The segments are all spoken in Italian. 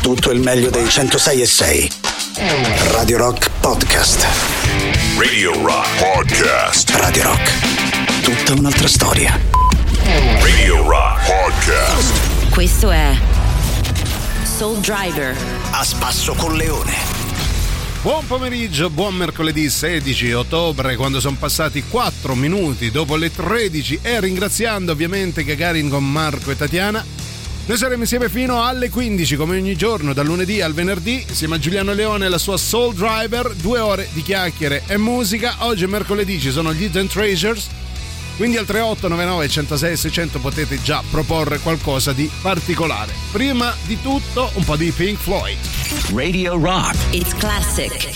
tutto il meglio dei 106.6. Radio Rock Podcast. Radio Rock Podcast. Radio Rock, tutta un'altra storia. Radio Rock Podcast. Questo è Soul Driver. A spasso con Leone. Buon pomeriggio, buon mercoledì 16 ottobre, quando sono passati 4 minuti dopo le 13 e ringraziando ovviamente Gagarin con Marco e Tatiana. Noi saremo insieme fino alle 15 come ogni giorno, dal lunedì al venerdì, insieme a Giuliano Leone e la sua Soul Driver, 2 ore di chiacchiere e musica. Oggi è mercoledì, ci sono gli Hidden Treasures, quindi al 3899 106 600 potete già proporre qualcosa di particolare. Prima di tutto un po' di Pink Floyd. Radio Rock. It's classic.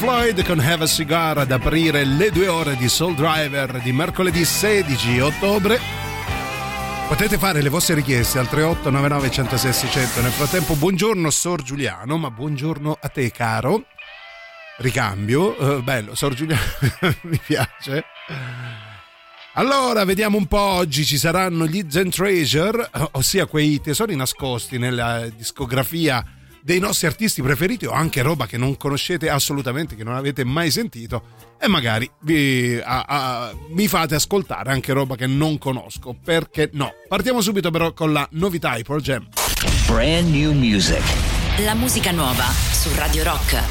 Floyd con Have a Cigar ad aprire le 2 ore di Soul Driver di mercoledì 16 ottobre. Potete fare le vostre richieste al 3899 106 600. Nel frattempo, buongiorno Sor Giuliano, ma buongiorno a te, caro. Ricambio, bello, Sor Giuliano, mi piace. Allora, vediamo un po', oggi ci saranno gli Zen Treasure, ossia quei tesori nascosti nella discografia dei nostri artisti preferiti, o anche roba che non conoscete assolutamente, che non avete mai sentito, e magari mi fate ascoltare anche roba che non conosco, perché no. Partiamo subito però con la novità, i Pearl Jam. Brand new music. La musica nuova su Radio Rock.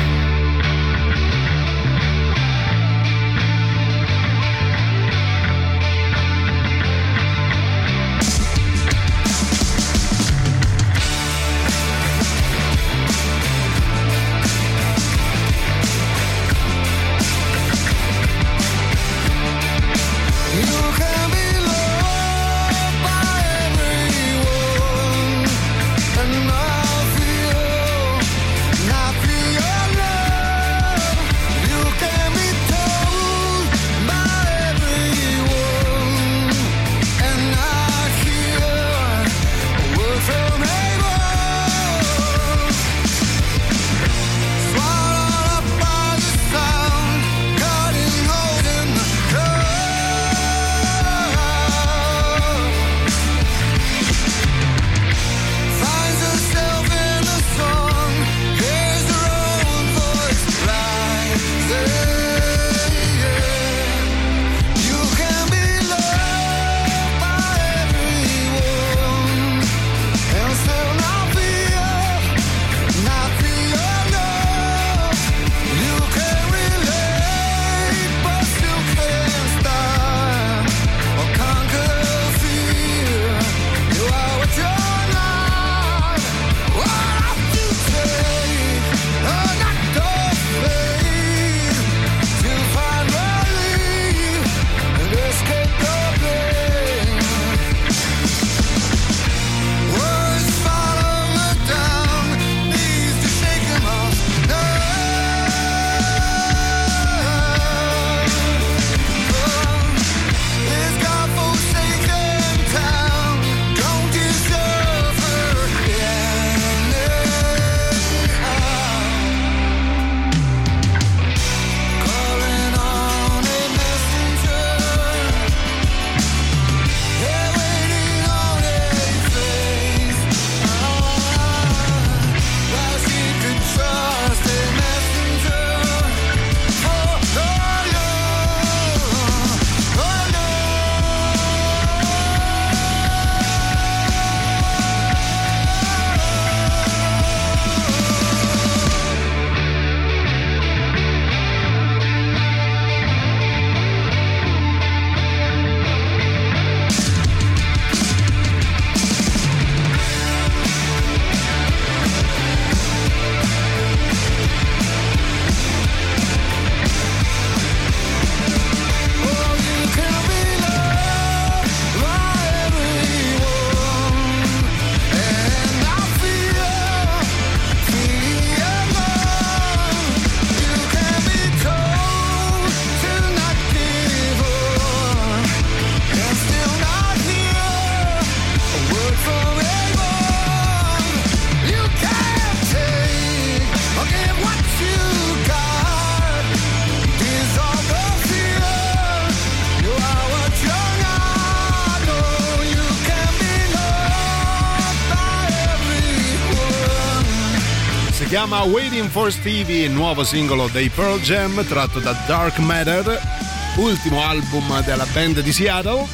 Si chiama Waiting for Stevie, il nuovo singolo dei Pearl Jam tratto da Dark Matter, ultimo album della band di Seattle.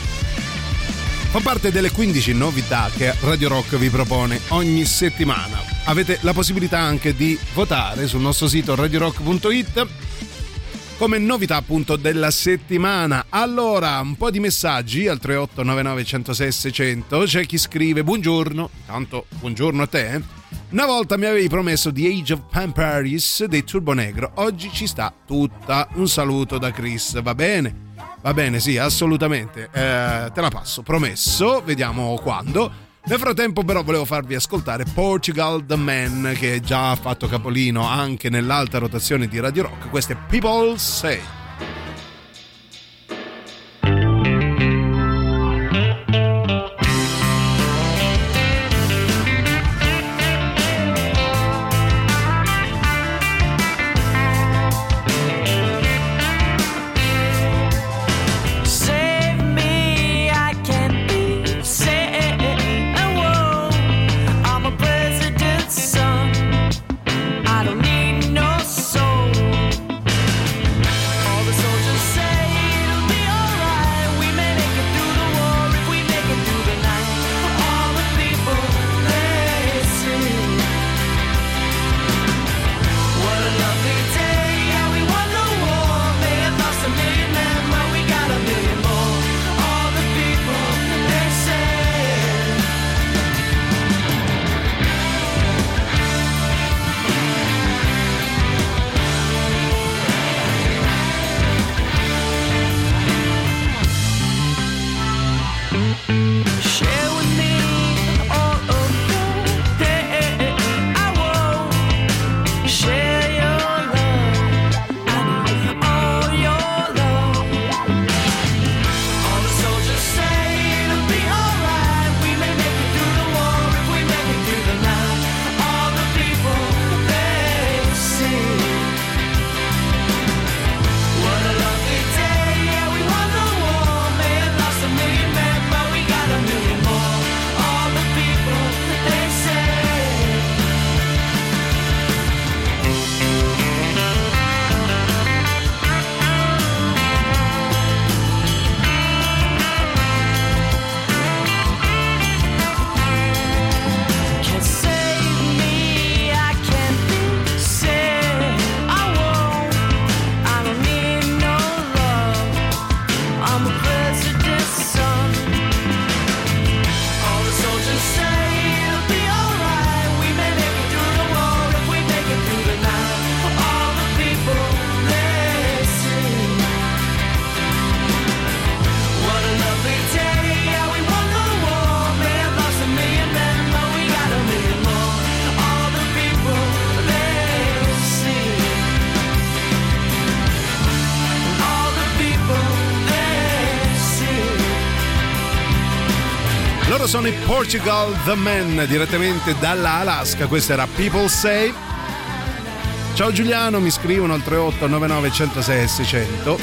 Fa parte delle 15 novità che Radio Rock vi propone ogni settimana. Avete la possibilità anche di votare sul nostro sito radiorock.it come novità appunto della settimana. Allora, un po' di messaggi al 3899 106 600. C'è chi scrive: buongiorno, tanto buongiorno a te. Una volta mi avevi promesso The Age of Empires dei Turbonegro, oggi ci sta tutta. Un saluto da Chris. Va bene, sì, assolutamente, te la passo, promesso. Vediamo quando. Nel frattempo però volevo farvi ascoltare Portugal The Man, che già ha fatto capolino anche nell'alta rotazione di Radio Rock. Questo è People Say. Sono i Portugal The Man, direttamente dalla Alaska. Questa era People Say. Ciao Giuliano, mi scrivono al 38 99 106 600.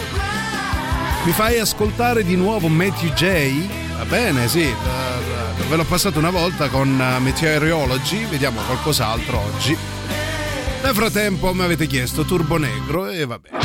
Mi fai ascoltare di nuovo Matthew J? Va bene, sì, ve l'ho passato una volta con Meteorology, vediamo qualcos'altro oggi. Nel frattempo mi avete chiesto Turbo Negro e va bene.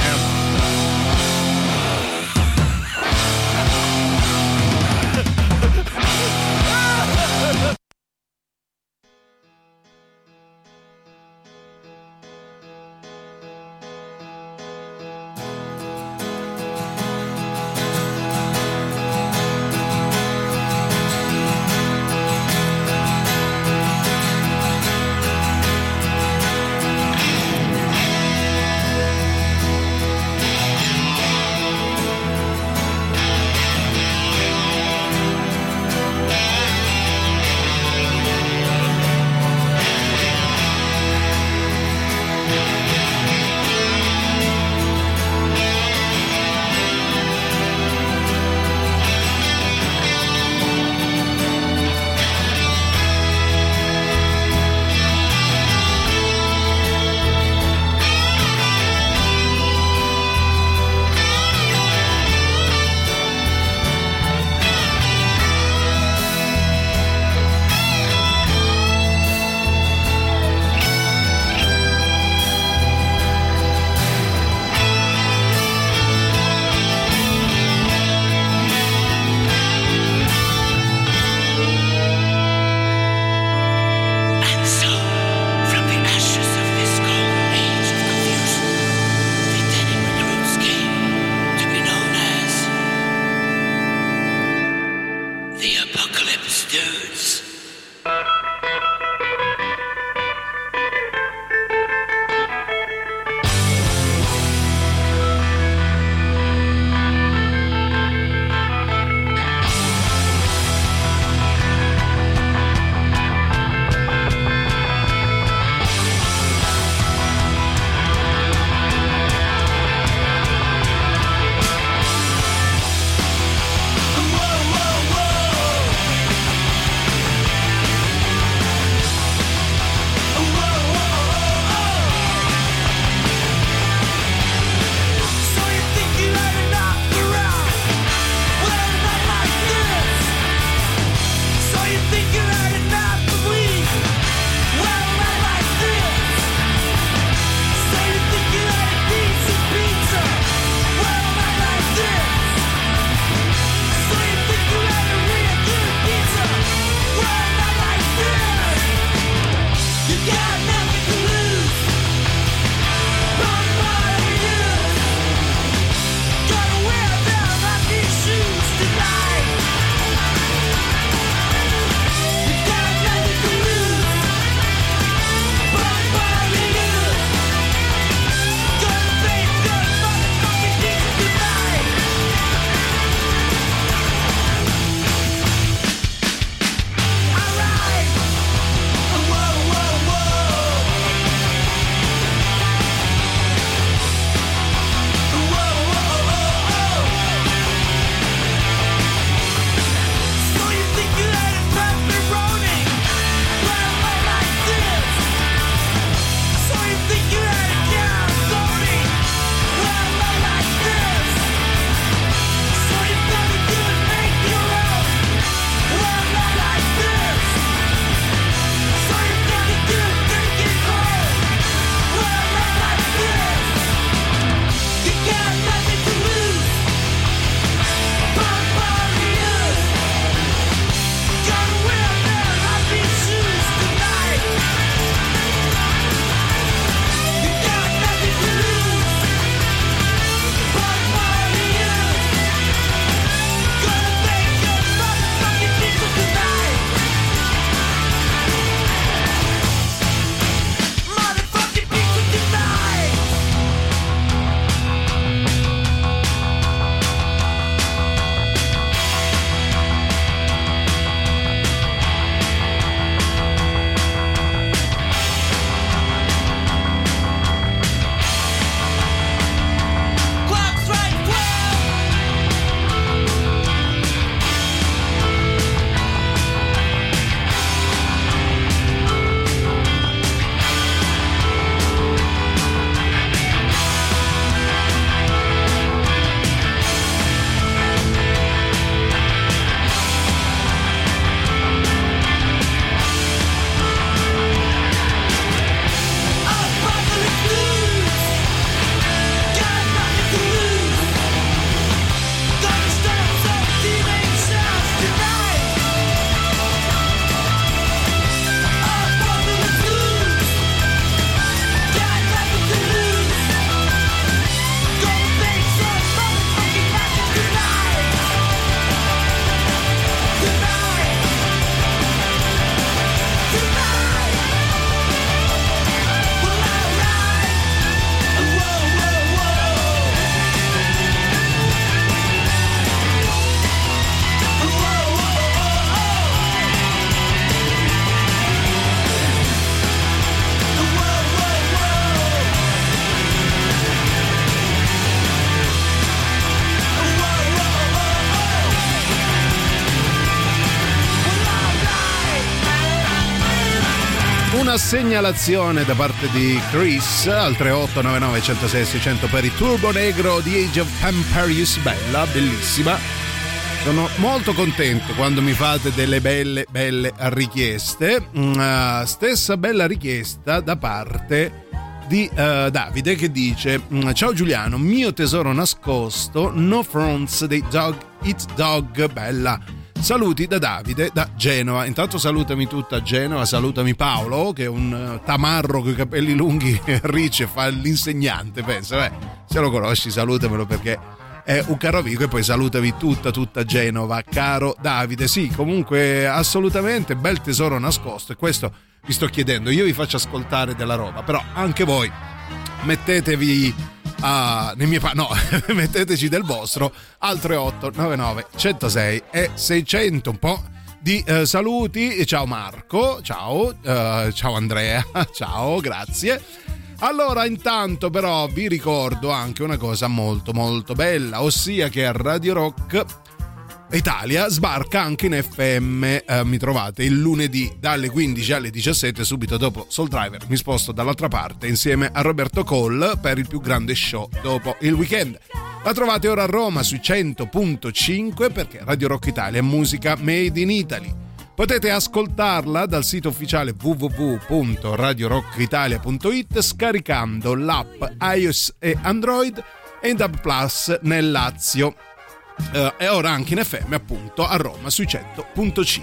una segnalazione da parte di Chris al 3899 106 600 per il Turbo Negro di Age of Empires. Bella, bellissima. Sono molto contento quando mi fate delle belle richieste. Stessa bella richiesta da parte di Davide, che dice: ciao Giuliano, mio tesoro nascosto, No Fronts dei Dog Eat Dog. Bella. Saluti da Davide da Genova. Intanto salutami tutta Genova, salutami Paolo, che è un tamarro con i capelli lunghi, ricci, e fa l'insegnante, penso. Se lo conosci salutamelo, perché è un caro amico. E poi salutami tutta Genova, caro Davide. Sì, comunque assolutamente bel tesoro nascosto, e questo vi sto chiedendo. Io vi faccio ascoltare della roba, però anche voi mettetevi metteteci del vostro al 3899 106 e 600. Un po' di saluti. Ciao Marco, ciao Andrea, ciao, grazie. Allora, intanto però vi ricordo anche una cosa molto bella, ossia che a Radio Rock Italia sbarca anche in FM. Mi trovate il lunedì dalle 15 alle 17, subito dopo Soul Driver mi sposto dall'altra parte insieme a Roberto Cole per il più grande show dopo il weekend. La trovate ora a Roma sui 100.5, perché Radio Rock Italia è musica made in Italy. Potete ascoltarla dal sito ufficiale www.radiorockitalia.it, scaricando l'app iOS e Android, e in DAB Plus nel Lazio. E ora anche in FM, appunto, a Roma sui 100.5.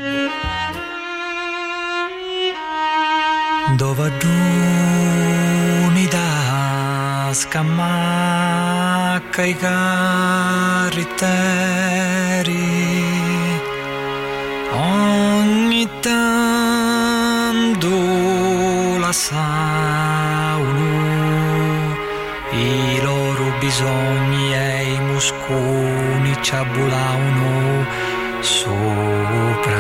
Dove da scamacca i carritteri, ogni tanto la sauno i loro bisogni e i musconi ci abbulavano sopra,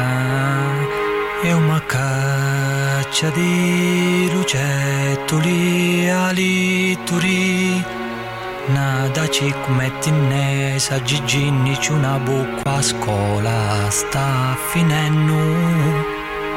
e una caccia di lucettoli alituri, nada ci mettinesa giginni c'è una bucca a scuola sta finendo.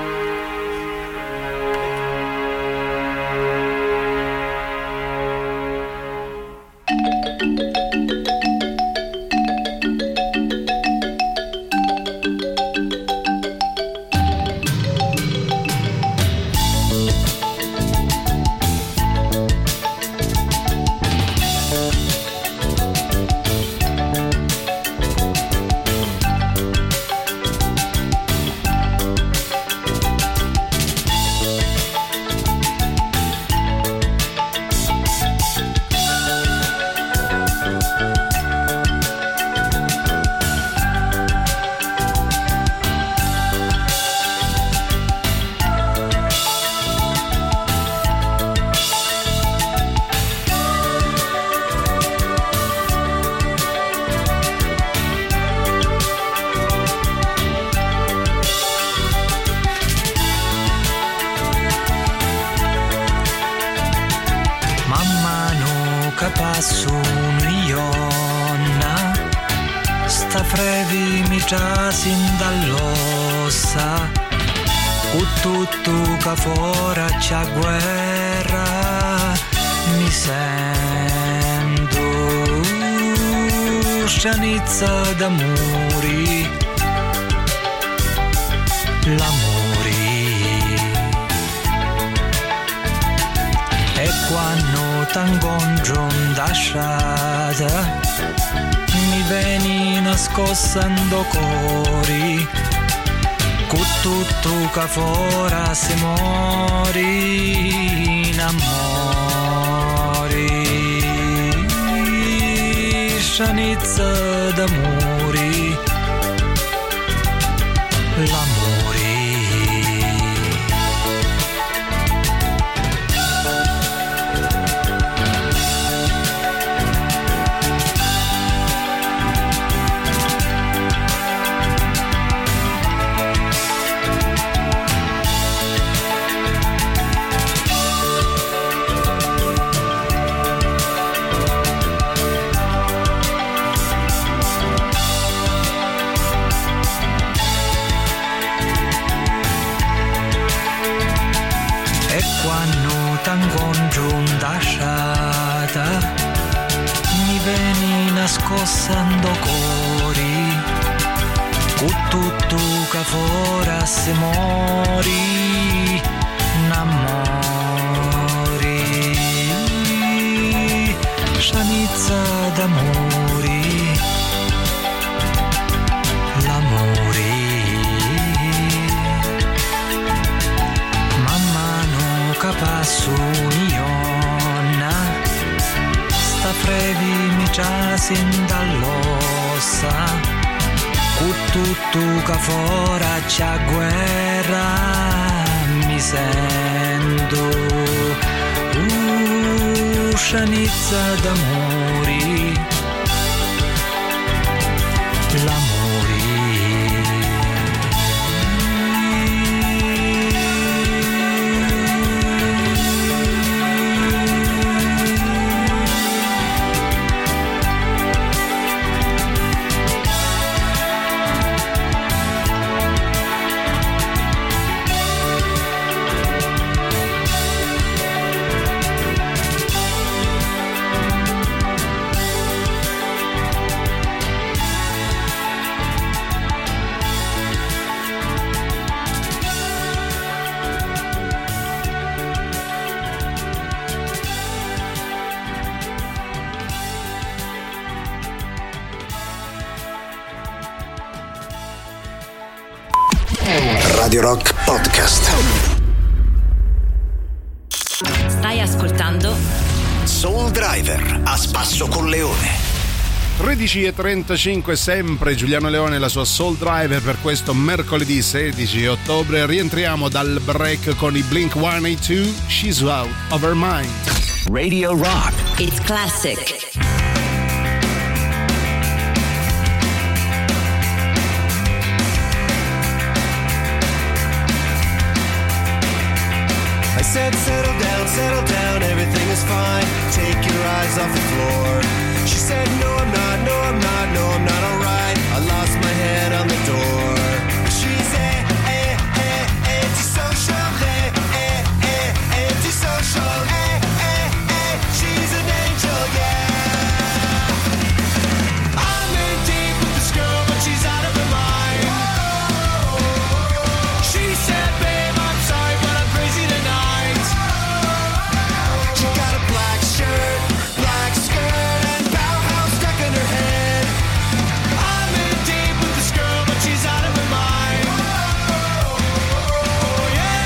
Sin dall'ossa, tutto che fora c'è guerra, mi sento scianizza d'amori, l'amori, e quando t'incontro da strada mi veni nascosando cori, con tutto che fora si mori in amori, scianizza d'amori, l'amori. veni nascostando cori, cu tutto che fora se mori, n'amori, scianizza d'amori, l'amori. Passo uniona, sta frevi mi già sin dall'ossa, cu tutto che fora c'è guerra, mi sento, scianizza d'amori, l'amori. Radio Rock Podcast. Stai ascoltando Soul Driver a spasso con Leone. 13:35 sempre Giuliano Leone e la sua Soul Driver per questo mercoledì 16 ottobre. Rientriamo dal break con i Blink-182, She's Out of Her Mind. Radio Rock. It's classic. I said settle down, everything is fine. Take your eyes off the floor. She said no I'm not alright. I lost my head on the door. She's antisocial, antisocial, she's an angel, yeah. I'm in deep with this girl, but she's out of her mind. She said, babe, I'm sorry, but I'm crazy tonight. She got a black shirt, black skirt, and Bauhaus stuck in her head. I'm in deep with this girl, but she's out of her mind. Oh,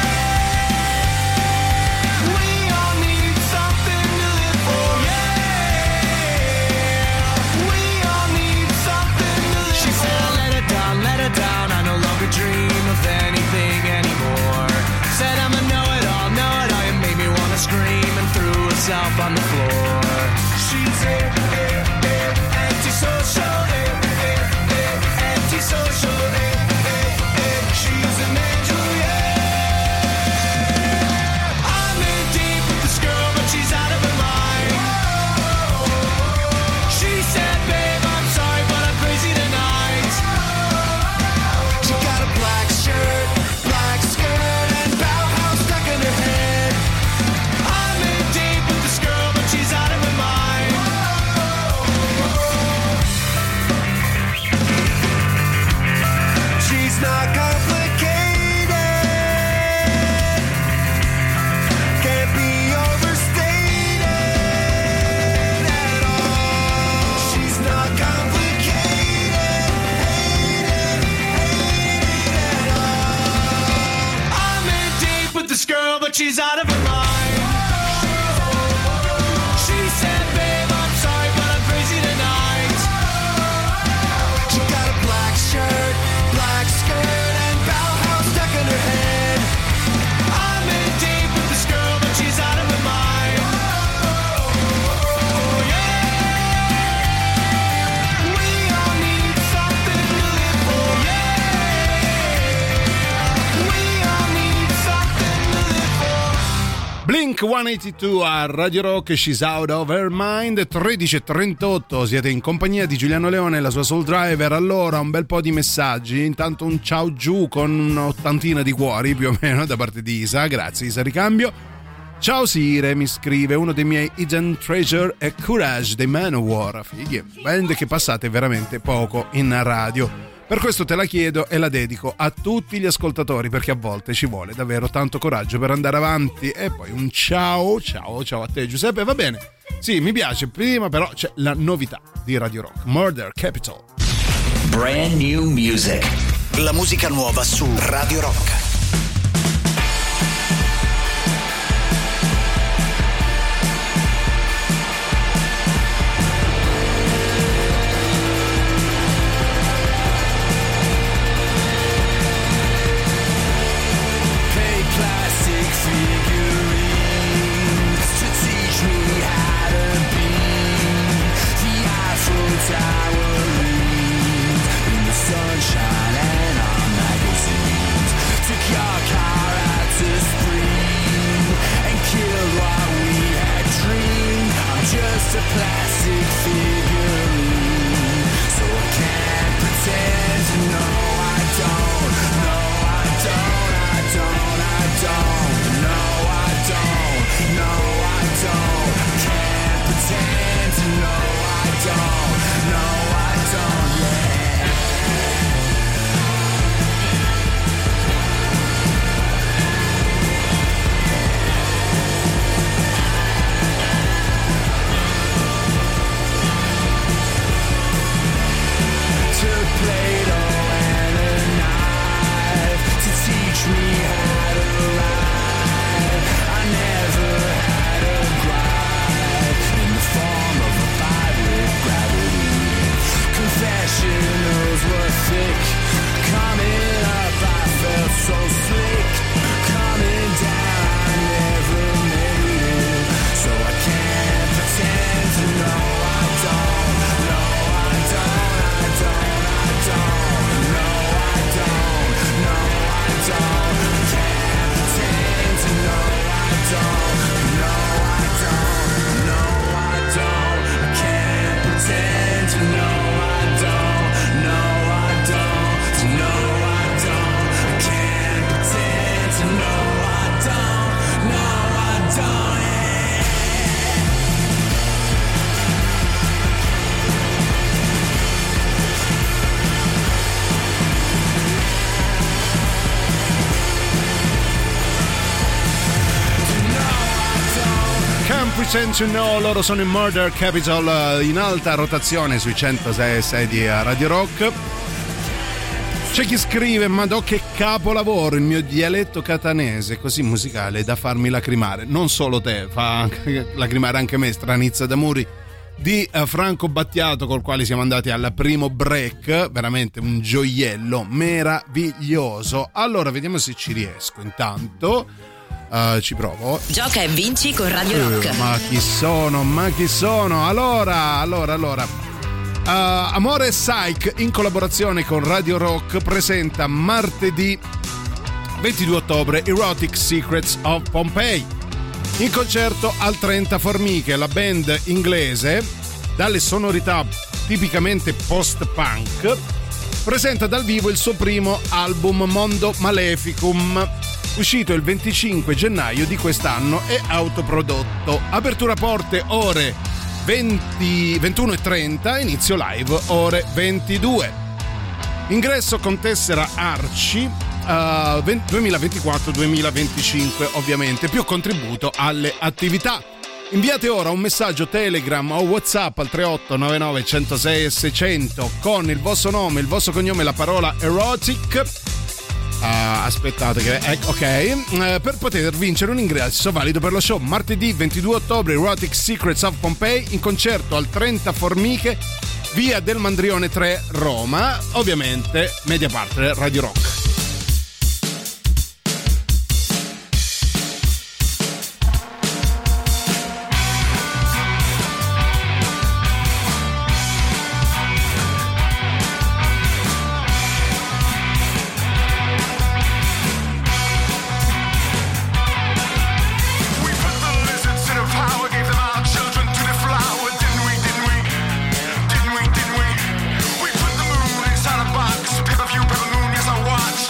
yeah. We all need something to live for. Yeah. We all need something to live for. She said, let it down. I no longer dream of anything anymore. Said I'm a know-it-all. You made me wanna scream and threw herself on the floor. She's antisocial, antisocial, she's an angel, yeah. I'm in deep with this girl, but she's out of her mind. She said, babe, I'm sorry, but I'm crazy tonight. She got a black shirt, black skirt, and Bauhaus stuck in her head. I'm in deep with this girl, but she's out of her mind. She's not complicated, can't be overstated at all. She's not complicated, hated at all. I'm in deep with this girl, but she's out of her mind. She said, babe, I'm sorry, but I'm crazy tonight. She got a black shirt, black skirt, and Bauhaus stuck in her head. I'm in deep with this girl, but she's out of her mind. Oh, yeah. We all need something to live for. Yeah. We all need something to live for. Blink-182 a Radio Rock, She's Out of Her Mind. 13:38 siete in compagnia di Giuliano Leone e la sua Soul Driver. Allora un bel po' di messaggi, intanto un ciao giù con un'ottantina di cuori più o meno da parte di Isa, grazie Isa Ricambio. Ciao Sire, mi scrive, uno dei miei Hidden Treasure è Courage dei Manowar. Fighi, band che passate veramente poco in radio. Per questo te la chiedo e la dedico a tutti gli ascoltatori, perché a volte ci vuole davvero tanto coraggio per andare avanti. E poi un ciao a te Giuseppe, va bene? Sì, mi piace, prima però c'è la novità di Radio Rock, Murder Capital. Brand new music. La musica nuova su Radio Rock. Sunshine and our magazines took your car out to spring and killed what we had dreamed. I'm just a plastic figurine, so I can't pretend to know I don't. No, I don't. I don't. I don't. No, I don't. No, I don't. Can't pretend to know I don't. No, I don't. Yeah. Play-Doh and a knife to teach me how to ride. I never had a gripe in the form of a fight with gravity. Confessionals were thick. Coming up I felt so slick. Coming down I never made it, so I can't pretend to know I don't. No, I don't. I don't. No, I don't. No, I don't. Can't pretend to know I don't. No, I don't. No, I don't. I can't pretend to know I don't. No, I don't. No, I don't. I can't pretend to know I don't. No, I don't. Can't Pretend to Know, loro sono in Murder Capital in alta rotazione sui 106.6 di Radio Rock. C'è chi scrive: ma che capolavoro, il mio dialetto catanese così musicale da farmi lacrimare. Non solo te, fa anche lacrimare anche me. Stranizza d'amori di Franco Battiato, col quale siamo andati al primo break. Veramente un gioiello meraviglioso. Allora vediamo se ci riesco intanto. Ci provo. Gioca e vinci con Radio Rock. Ma chi sono? Allora Amore Psych in collaborazione con Radio Rock presenta martedì 22 ottobre Erotic Secrets of Pompeii in concerto al 30 Formiche. La band inglese, dalle sonorità tipicamente post-punk, presenta dal vivo il suo primo album Mondo Maleficum, uscito il 25 gennaio di quest'anno e autoprodotto. Apertura porte ore 21:30, inizio live ore 22. Ingresso con tessera Arci 2024-2025 ovviamente, più contributo alle attività. Inviate ora un messaggio Telegram o WhatsApp al 3899 106 600 con il vostro nome, il vostro cognome e la parola erotic. Aspettate che ok, per poter vincere un ingresso valido per lo show martedì 22 ottobre Erotic Secrets of Pompeii in concerto al 30 Formiche, via del Mandrione 3, Roma. Ovviamente media partner Radio Rock. Watch.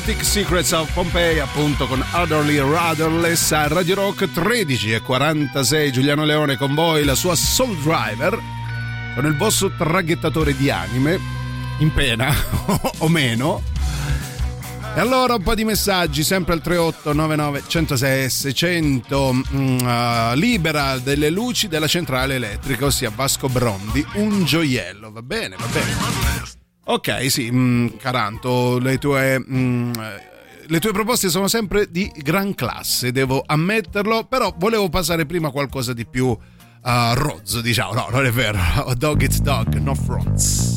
Exotic Secrets of Pompeii, appunto, con Utterly Rudderless a Radio Rock. 13:46, Giuliano Leone con voi, la sua Soul Driver, con il vostro traghettatore di anime in pena o meno. E allora un po' di messaggi, sempre al 3899 106 600. Libera delle luci della centrale elettrica, ossia Vasco Brondi, un gioiello. Va bene, va bene. Ok, sì, Caranto, le tue proposte sono sempre di gran classe, devo ammetterlo, però volevo passare prima qualcosa di più rozzo, diciamo. No, non è vero. Dog it's dog, no fronts.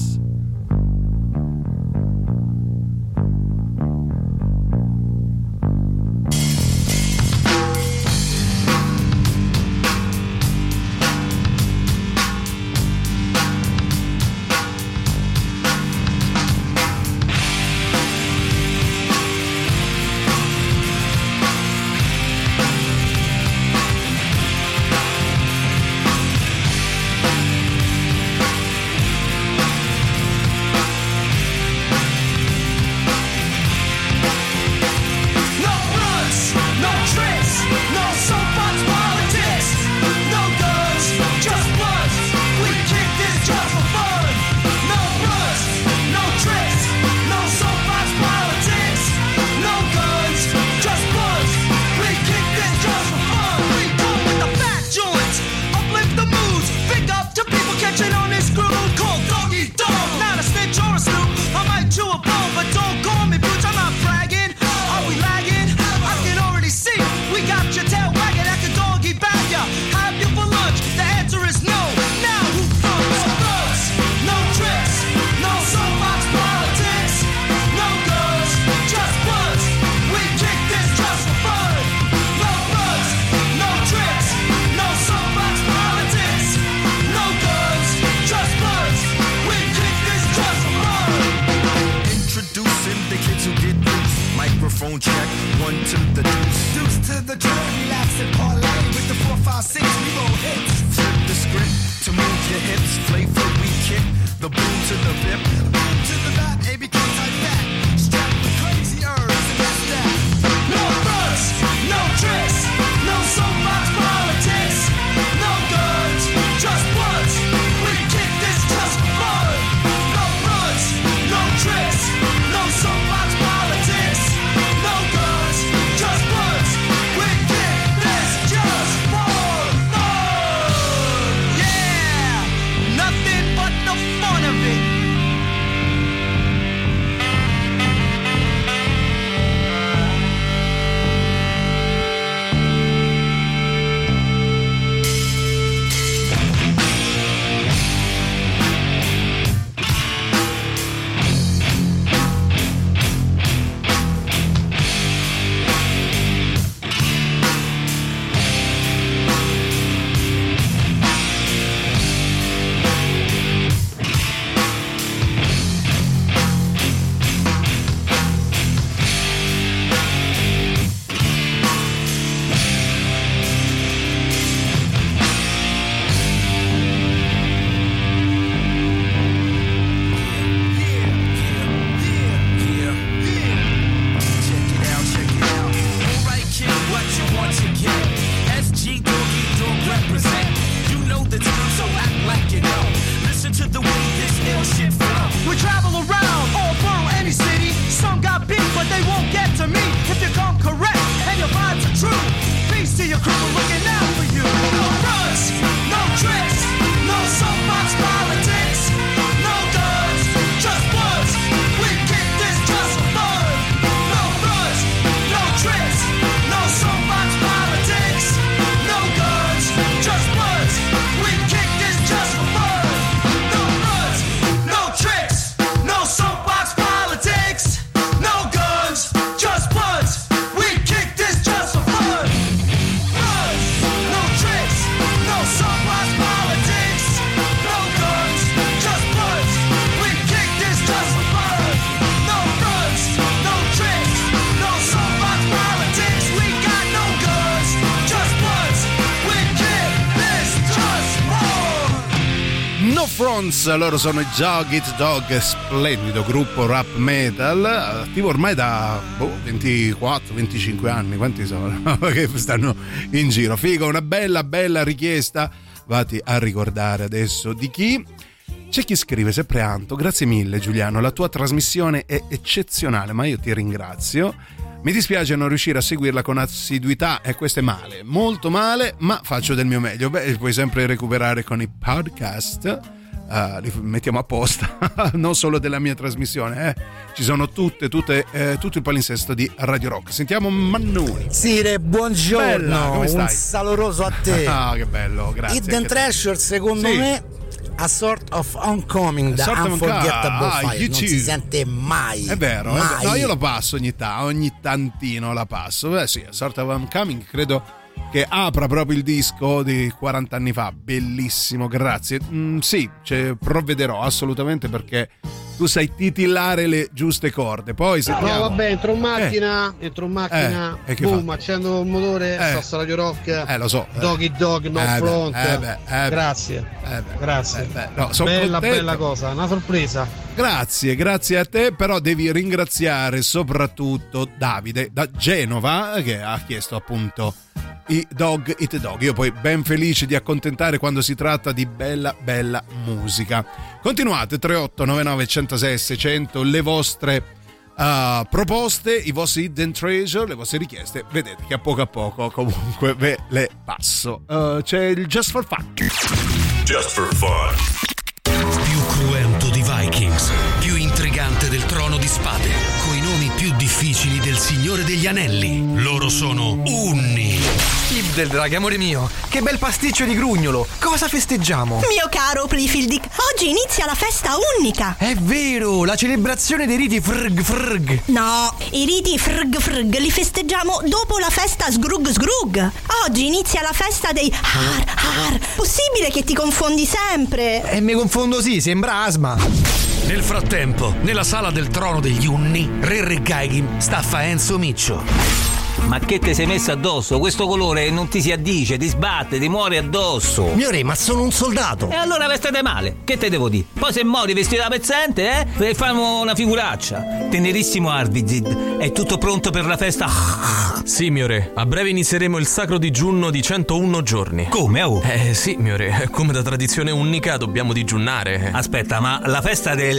Fronts, loro sono i Dog Eat Dog, splendido gruppo rap metal, attivo ormai da 24-25 anni, quanti sono? Che stanno in giro. Figo, una bella richiesta, vatti a ricordare adesso di chi. C'è chi scrive sempre Anto: grazie mille Giuliano, la tua trasmissione è eccezionale, ma io ti ringrazio. Mi dispiace non riuscire a seguirla con assiduità e questo è male, molto male, ma faccio del mio meglio. Beh, puoi sempre recuperare con i podcast, li mettiamo apposta, non solo della mia trasmissione, ci sono tutto il palinsesto di Radio Rock. Sentiamo Mannuni. Sire, buongiorno. Bella, come stai? Un saloroso a te. Ah, che bello, grazie. Hidden Treasure, secondo me, a sort of Homecoming da Unforgettable Fire, non si sente mai. È vero, mai. No, io lo passo ogni tantino la passo. Beh sì, a Sort of Homecoming credo che apra proprio il disco di 40 anni fa, bellissimo, grazie. Sì, provvederò assolutamente, perché tu sai titillare le giuste corde. Poi sentiamo. No, vabbè, entro in macchina, boom, accendo il motore, sto Radio Rock. Lo so. Dog Eat Dog, no front. Grazie. No, bella cosa, una sorpresa. Grazie a te, però devi ringraziare soprattutto Davide da Genova, che ha chiesto appunto i Dog Eat Dog. Io poi ben felice di accontentare quando si tratta di bella musica. Continuate 3899 106 600 le vostre proposte, i vostri Hidden Treasure, le vostre richieste. Vedete che a poco comunque ve le passo. C'è il Just for Fun. Just for Fun. Più cruento di Vikings, più intrigante del Trono di Spade, coi nomi più difficili del Signore degli Anelli. Loro sono Unni. Skip del Draghi, amore mio, che bel pasticcio di grugnolo. Cosa festeggiamo? Mio caro Plifildic, oggi inizia la festa unnica. È vero, la celebrazione dei riti frg. No, i riti frg li festeggiamo dopo la festa sgrug. Oggi inizia la festa dei har. Possibile che ti confondi sempre? Mi confondo, sì, sembra asma. Nel frattempo, nella sala del Trono degli Unni, Re Reggaigim staffa Enzo Miccio. Ma che te sei messo addosso? Questo colore non ti si addice, ti sbatte, ti muori addosso. Mio re, ma sono un soldato. E allora vestite male, che te devo dire? Poi se muori vestito da pezzente, famo una figuraccia. Tenerissimo Arvizid, è tutto pronto per la festa? Sì, mio re, a breve inizieremo il sacro digiuno di 101 giorni. Come? Sì, mio re, come da tradizione unica dobbiamo digiunare. Aspetta, ma la festa del...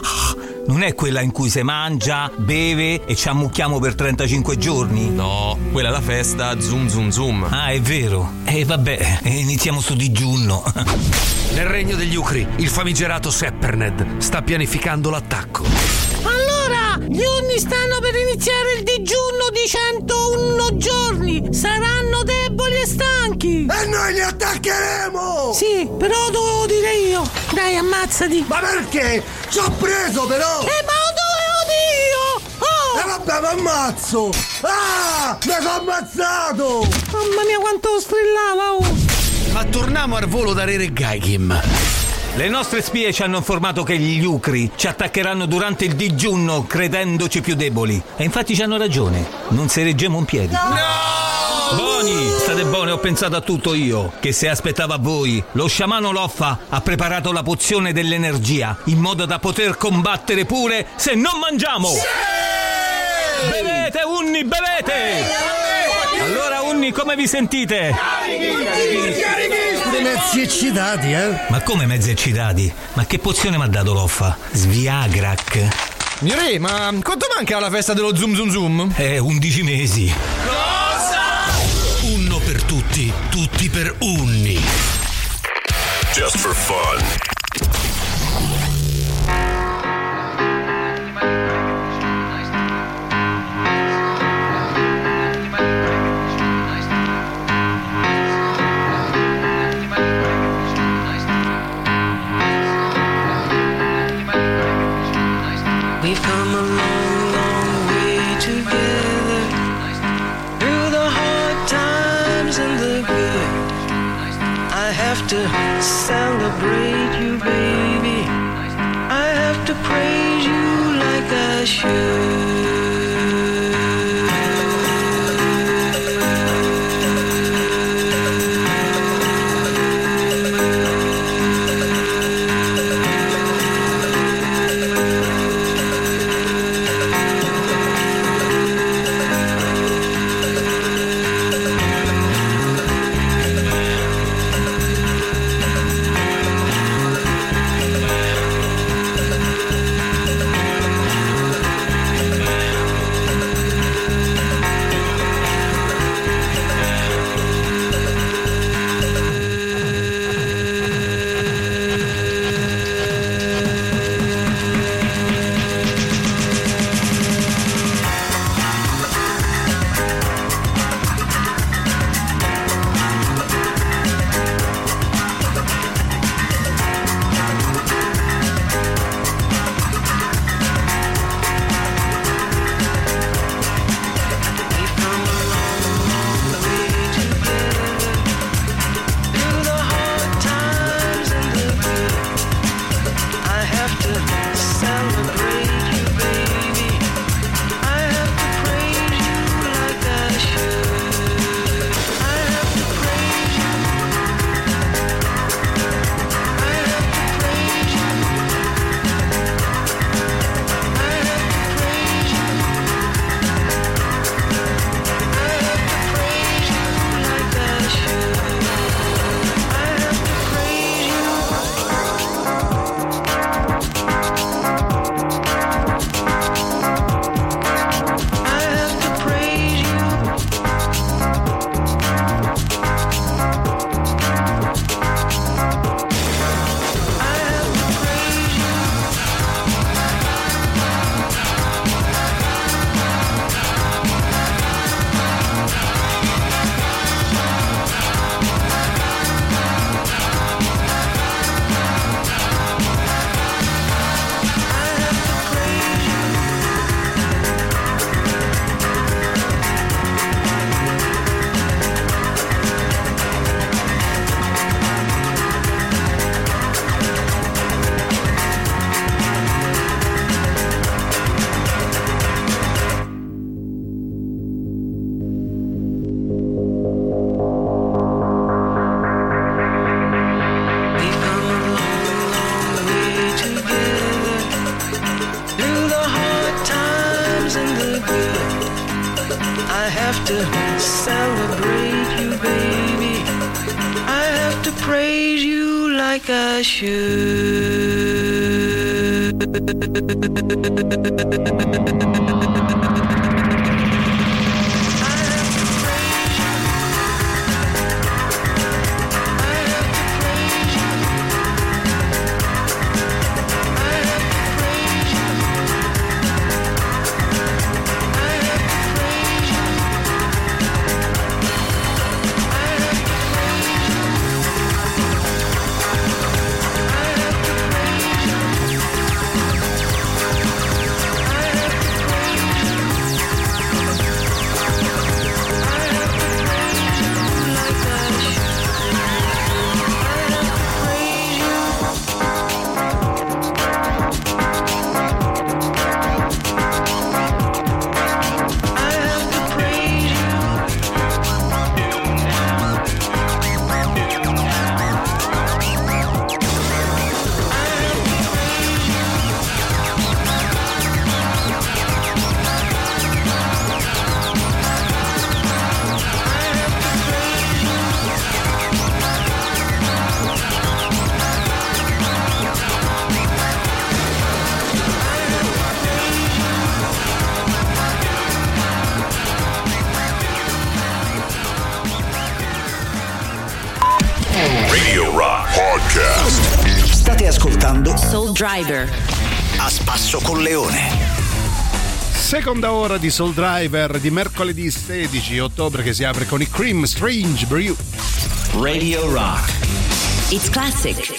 non è quella in cui si mangia, beve e ci ammucchiamo per 35 giorni? No, quella è la festa zoom. Ah, è vero. Vabbè, iniziamo sto digiuno. Nel regno degli Ukri, il famigerato Sepperned sta pianificando l'attacco. Allora, gli Unni stanno per iniziare il digiuno di 101 giorni. Saranno deboli e stanchi. E noi li attaccheremo! Sì, però lo dovevo dire io. Dai, ammazzati. Ma perché? Ci ho preso però! Ma lo dovevo dire io! Oh! Vabbè, mi ammazzo! Ah! Mi sono ammazzato! Mamma mia, quanto strillava! Ma torniamo al volo da Re Reggaigim. Le nostre spie ci hanno informato che gli Ukri ci attaccheranno durante il digiuno credendoci più deboli. E infatti ci hanno ragione. Non se reggemmo un piede. No! Buoni, state buoni, ho pensato a tutto io. Che se aspettava voi, lo sciamano Loffa ha preparato la pozione dell'energia in modo da poter combattere pure se non mangiamo. Sì! Bevete, Unni, bevete! Allora, Unni, come vi sentite? Pure mezzi eccitati, Ma come mezzi eccitati? Ma che pozione mi ha dato Loffa? Sviagrac. Mio re, ma quanto manca alla festa dello zoom? 11 mesi. Cosa? Unno per tutti, tutti per Unni. Just for fun. We've come a long, long way together, through the hard times and the good. I have to celebrate you, baby. I have to praise you like I should. have to celebrate you, baby. I have to praise you like I should. State ascoltando Soul Driver a spasso con Leone. Seconda ora di Soul Driver di mercoledì 16 ottobre che si apre con i Cream Strange Brew. Radio Rock. It's classic.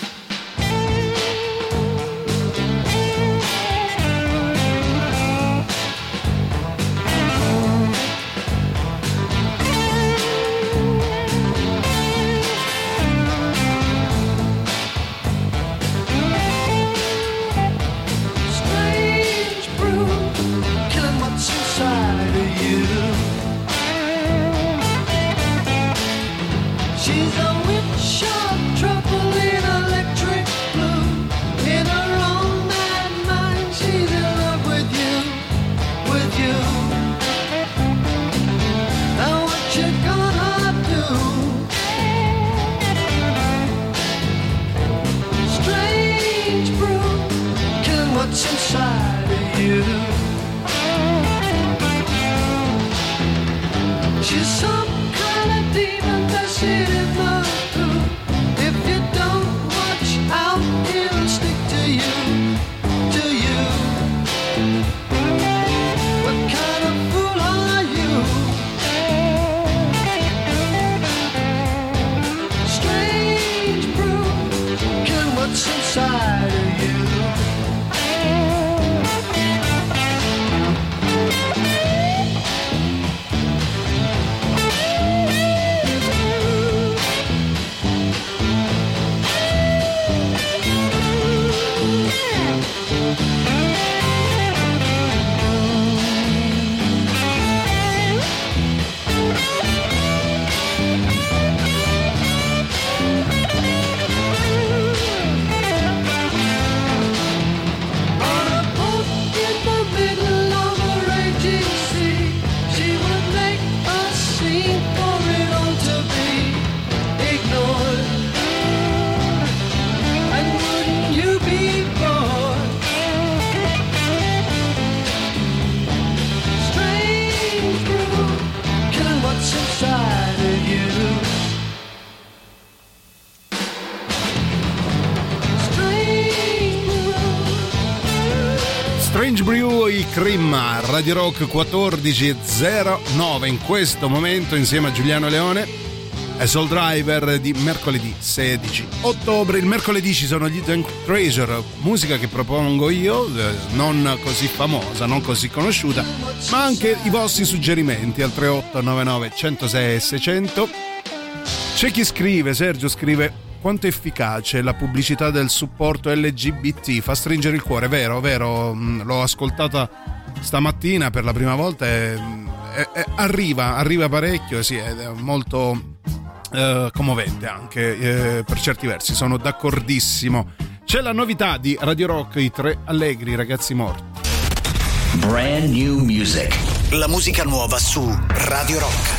She's a witch of trouble in electric blue. In her own mad mind, she's in love with you, with you. Now what you gonna do? Strange brew, killing what's inside of you. She's some kind of demon that's in love too. If you don't watch out, it'll stick to you, to you. What kind of fool are you? Strange brew, killing what's inside of you. Strange Brew, i Cream, Radio Rock 14.09 in questo momento insieme a Giuliano Leone e Soul Driver di mercoledì 16 ottobre. Il mercoledì ci sono gli Hidden Treasure, musica che propongo io, non così famosa, non così conosciuta, ma anche i vostri suggerimenti al 3899 106 600. C'è chi scrive, Sergio scrive: quanto è efficace la pubblicità del supporto LGBT, fa stringere il cuore. Vero, l'ho ascoltata stamattina per la prima volta e arriva parecchio, sì, ed è molto commovente anche per certi versi, sono d'accordissimo. C'è la novità di Radio Rock, i Tre Allegri, ragazzi morti. Brand new music. La musica nuova su Radio Rock.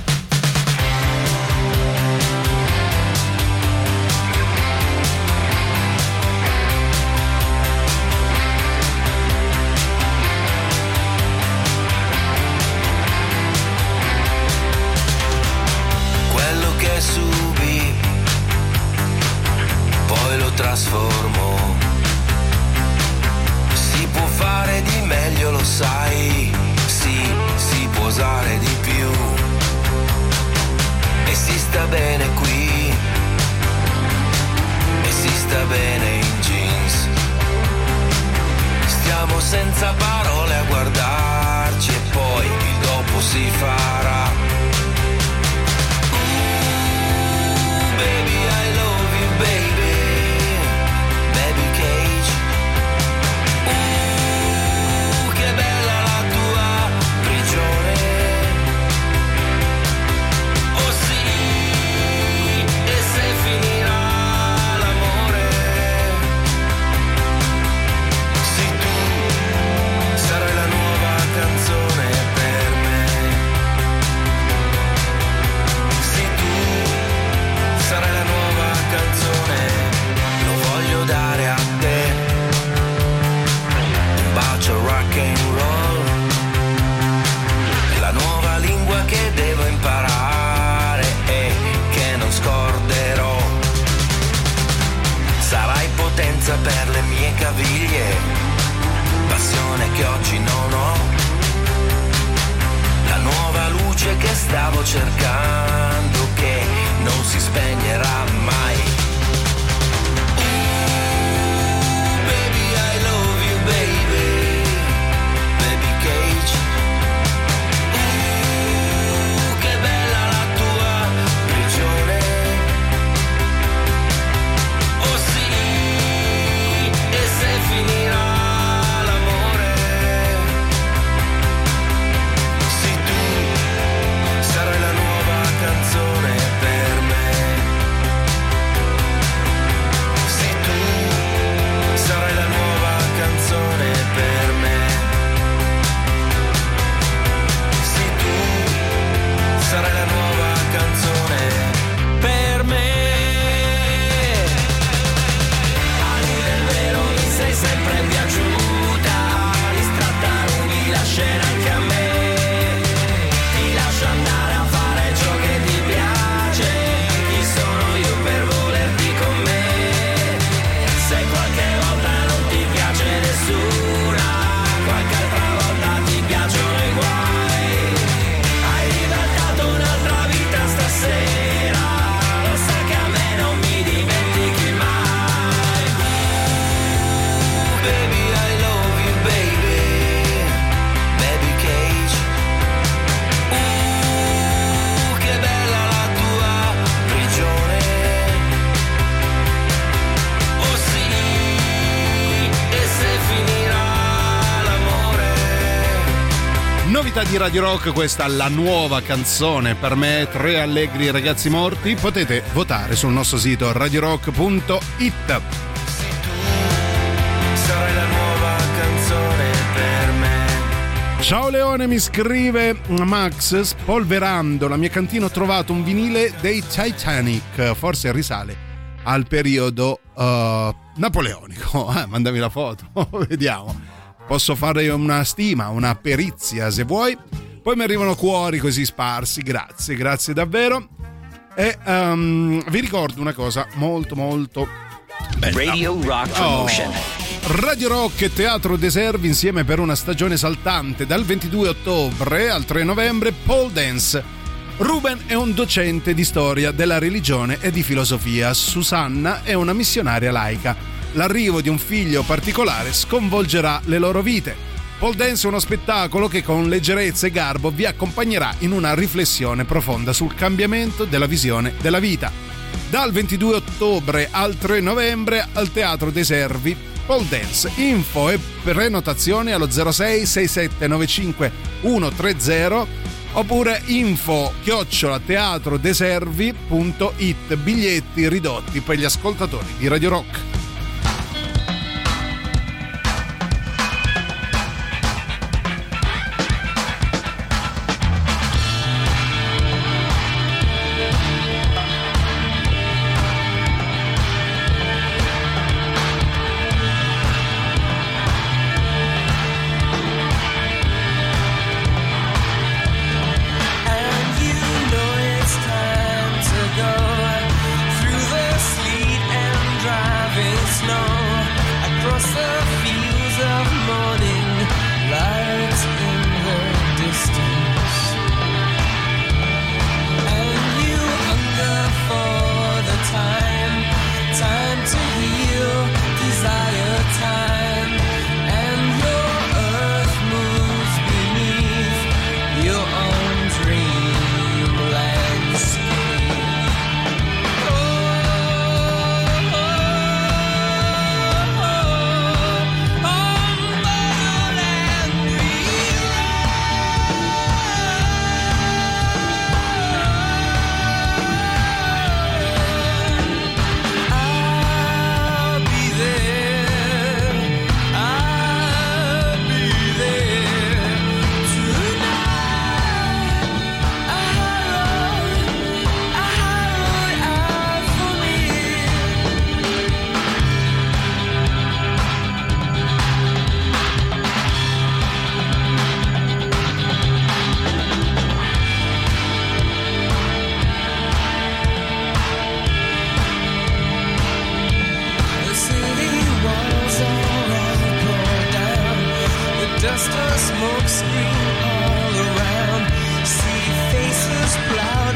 Quello che subì, poi lo trasformò. Si può fare di meglio, lo sai. Sì, si può usare di più. E si sta bene qui. E si sta bene in jeans. Stiamo senza parole a guardarci e poi il dopo si farà. Baby, I love you, baby. Baby Cage. Che bella la tua prigione. Oh sì, e se finirà l'amore? Sì, tu sarai la nuova canzone per me. Sì, tu sarai la nuova canzone, lo voglio dare a te, un bacio rock and roll, la nuova lingua che devo imparare e che non scorderò. Sarai potenza per le mie caviglie, passione che oggi non ho, la nuova luce che stavo cercando, che non si spegnerà mai. Baby, I love you, baby. Baby Cage. Che bella la tua prigione. Oh sì, e se finirà l'amore? Sì, tu sarai la nuova canzone per me. Sì, tu sarai la nuova canzone per me. Sì, tu sarai la nuova canzone per me. A dire il vero mi sei sempre piaciuta, distratta lunghi la scena anche a me. Ti lascio andare a fare ciò che ti piace. Chi sono io per volerti con me? Se qualche volta non ti piace nessuna, qualche altra volta ti piacciono i guai. Hai ribaltato un'altra vita stasera, lo sai che a me non mi dimentichi mai. Baby, I love you, baby. Baby Cage. Che bella la tua prigione. Oh sì, e se finirà l'amore? Novità di Radio Rock, questa la nuova canzone per me, Tre allegri ragazzi morti. Potete votare sul nostro sito radiorock.it. Sarai la nuova canzone per me. Ciao Leone, mi scrive Max, spolverando la mia cantina ho trovato un vinile dei Titanic, forse risale al periodo napoleonico. Mandami la foto, vediamo. Posso fare una stima, una perizia se vuoi. Poi mi arrivano cuori così sparsi, grazie davvero. E vi ricordo una cosa molto molto bella. Radio Rock Promotion. Radio Rock e Teatro dei Servi insieme per una stagione saltante dal 22 ottobre al 3 novembre. Pole Dance. Ruben è un docente di storia della religione e di filosofia. Susanna è una missionaria laica. L'arrivo di un figlio particolare sconvolgerà le loro vite. Pole Dance è uno spettacolo che con leggerezza e garbo vi accompagnerà in una riflessione profonda sul cambiamento della visione della vita. Dal 22 ottobre al 3 novembre al Teatro dei Servi, Pole Dance. Info e prenotazioni allo 06 67 95 130 oppure info@teatrodeservi.it. Biglietti ridotti per gli ascoltatori di Radio Rock.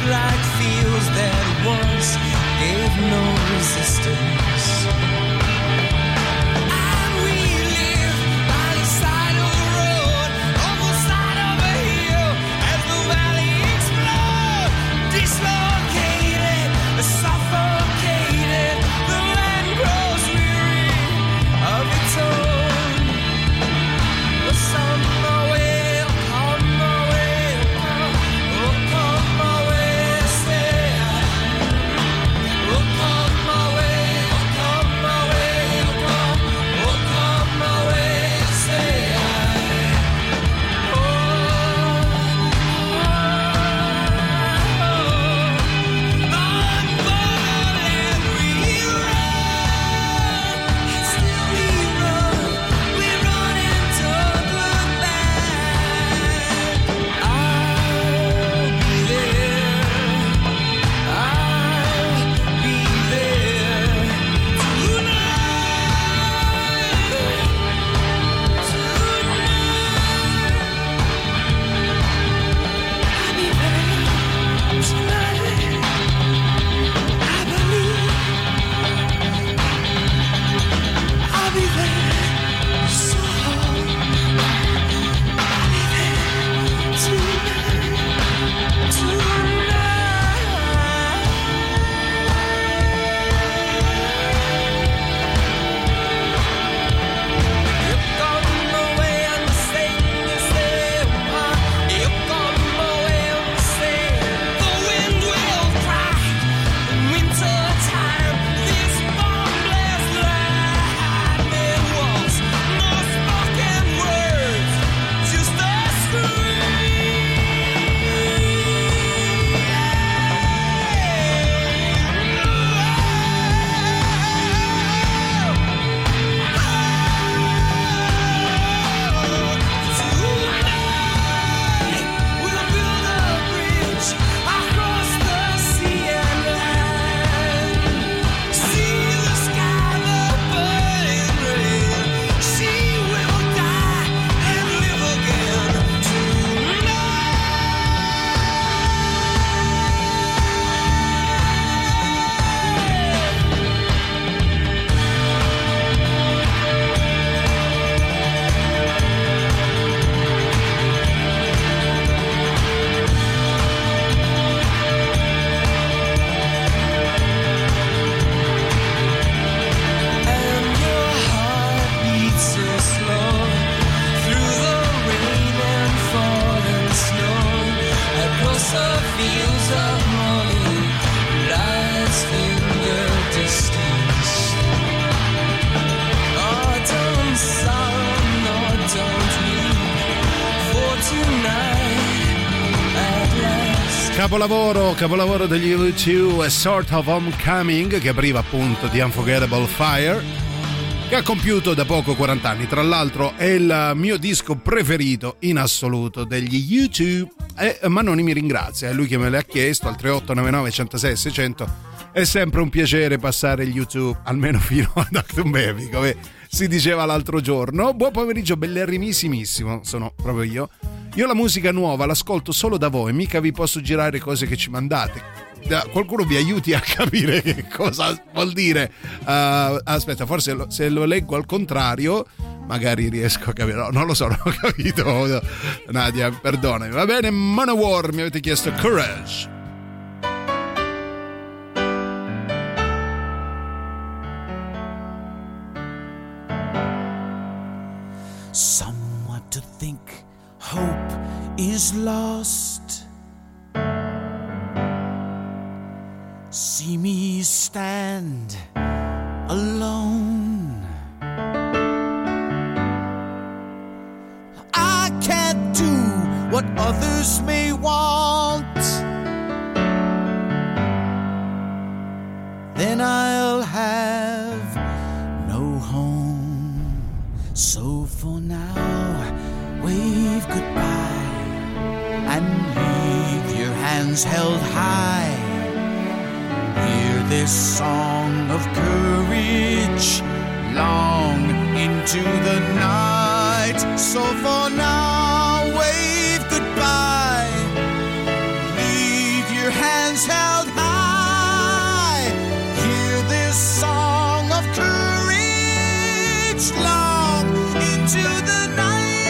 like fields that once gave no resistance. And we live by the side of the road, on the side of a hill, as the valley explodes, dislocated, suffocated, the land grows weary of its own. The sun will come my way, oh come my way, say oh come my way, oh come my way, oh come my way, say Capolavoro degli U2, A Sort of Homecoming, che apriva appunto di Unforgettable Fire, che ha compiuto da poco 40 anni. Tra l'altro è il mio disco preferito in assoluto degli U2, e Mannoni mi ringrazia, è lui che me l'ha chiesto al 3899 106 600. È sempre un piacere passare gli U2, almeno fino ad Actum Baby, come si diceva l'altro giorno. Buon pomeriggio, bellerrimissimissimo, sono proprio io. Io la musica nuova l'ascolto solo da voi, mica vi posso girare cose che ci mandate. Qualcuno vi aiuti a capire che cosa vuol dire. Aspetta, forse se lo leggo al contrario magari riesco a capire. No, non lo so, non ho capito. Nadia, perdonami. Va bene, Manowar, mi avete chiesto Courage. Someone to think hope is lost. See me stand alone. I can't do what others may want. Then I'll have no home. So for now, wave goodbye and leave your hands held high. Hear this song of courage long into the night. So for now, wave goodbye. Leave your hands held high. Hear this song of courage long into the night.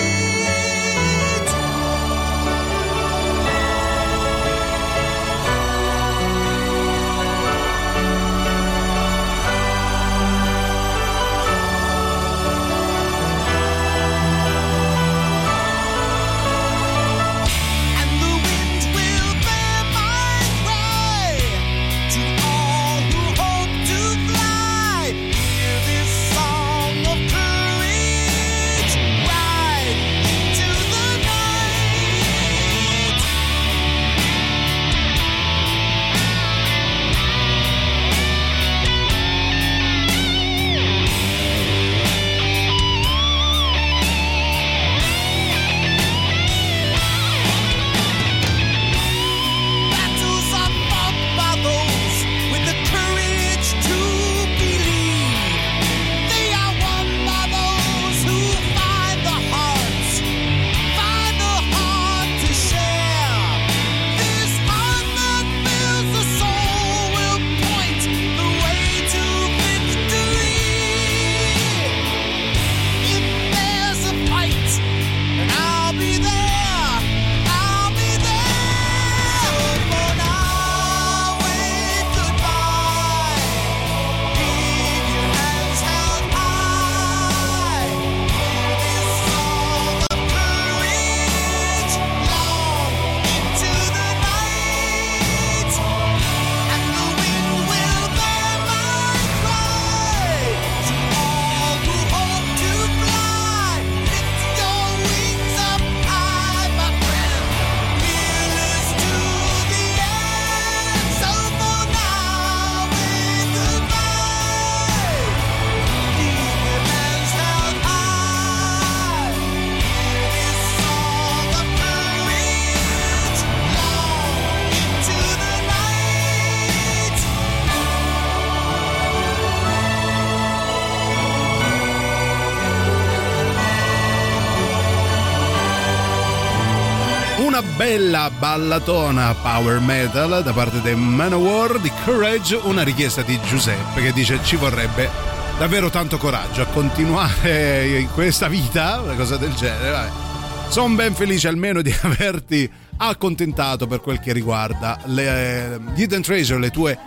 Bella ballatona power metal da parte dei Manowar di Courage, una richiesta di Giuseppe che dice ci vorrebbe davvero tanto coraggio a continuare in questa vita, una cosa del genere. Sono ben felice almeno di averti accontentato per quel che riguarda le Hidden Treasure, i tuoi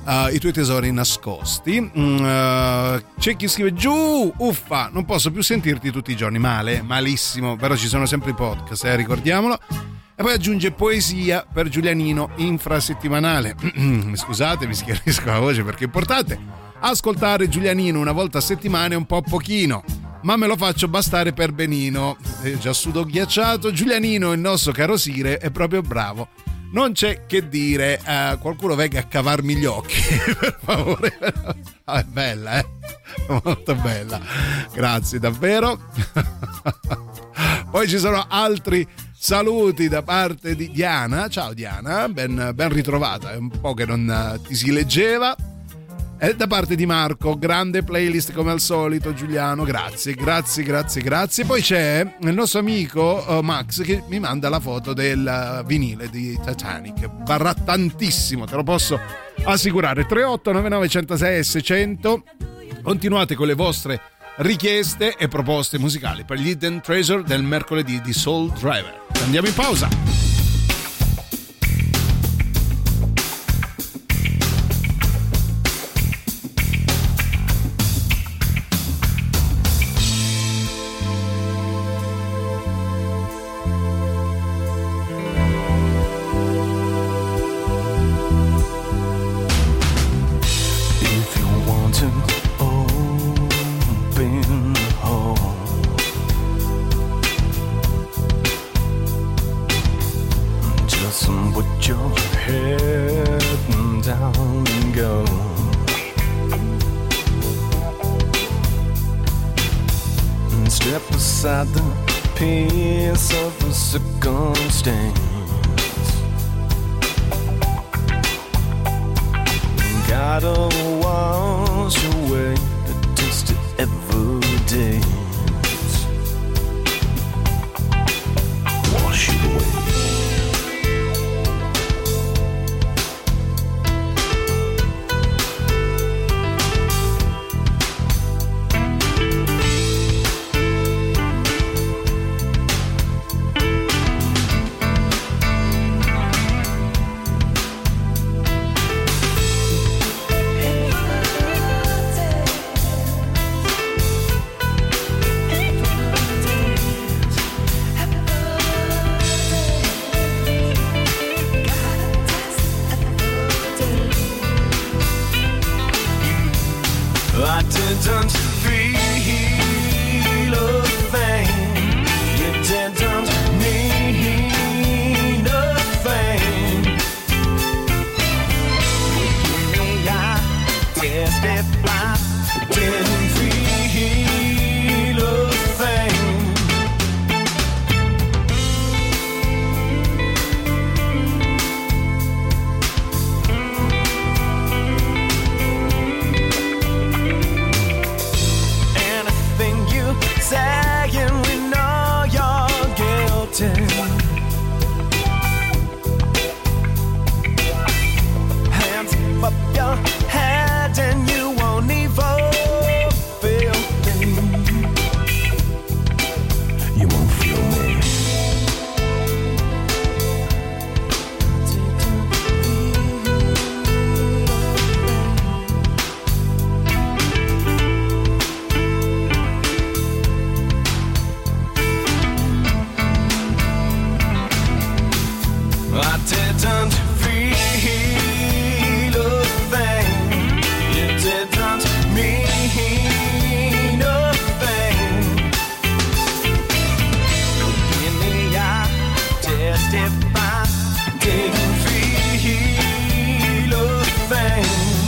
tesori nascosti. C'è chi scrive giù, uffa, non posso più sentirti tutti i giorni, malissimo, però ci sono sempre i podcast, ricordiamolo. E poi aggiunge poesia per Giulianino infrasettimanale. Scusate, mi schiarisco la voce perché è importante. Ascoltare Giulianino una volta a settimana è un po' pochino, ma me lo faccio bastare per benino. Già sudo ghiacciato. Giulianino, il nostro caro Sire, è proprio bravo. Non c'è che dire. Qualcuno venga a cavarmi gli occhi, per favore. È bella, molto bella. Grazie davvero. Poi ci sono altri saluti da parte di Diana. Ciao Diana, ben ritrovata, è un po' che non ti si leggeva. E da parte di Marco, grande playlist come al solito Giuliano, grazie. Poi c'è il nostro amico Max che mi manda la foto del vinile di Titanic, varrà tantissimo, te lo posso assicurare. 3899 106 600. Continuate con le vostre richieste e proposte musicali per gli Hidden Treasure del mercoledì di Soul Driver. Andiamo in pausa. Beside the piece of a circumstance, gotta wash away the taste of evidence. Wash it away. didn't feel a thing. You didn't mean a thing. I testify, didn't feel a thing. Saying we know you're guilty. Hands up your head and you won't even feel me. You won't feel me. I didn't feel a thing. You didn't mean a thing. In the eye, testify, didn't feel a thing.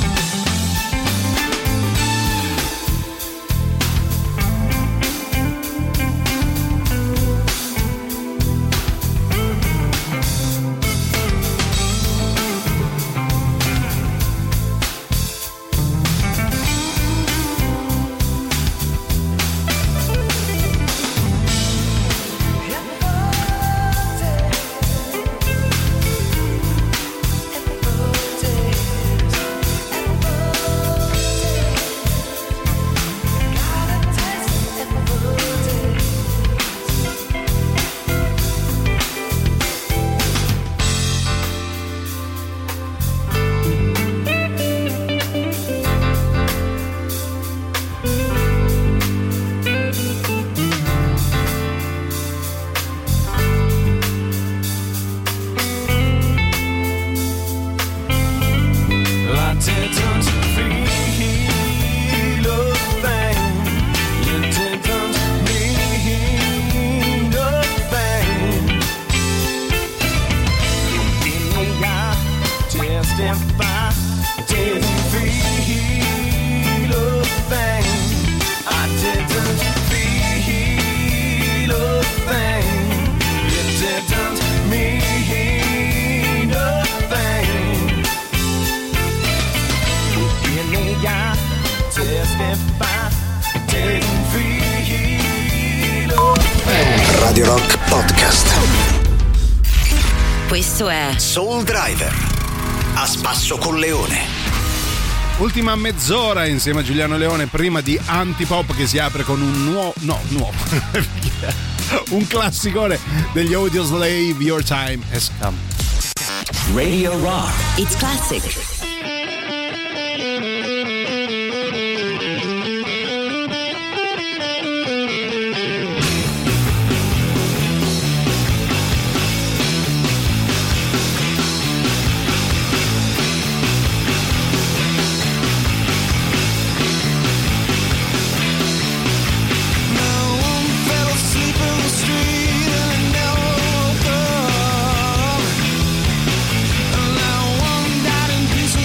Radio Rock Podcast. Questo è Soul Driver, a spasso con Leone. Ultima mezz'ora insieme a Giuliano Leone prima di Antipop, che si apre con un nuovo un classicone degli Audioslave, Your Time Has Come. Radio Rock. It's classic. Now one died in peace.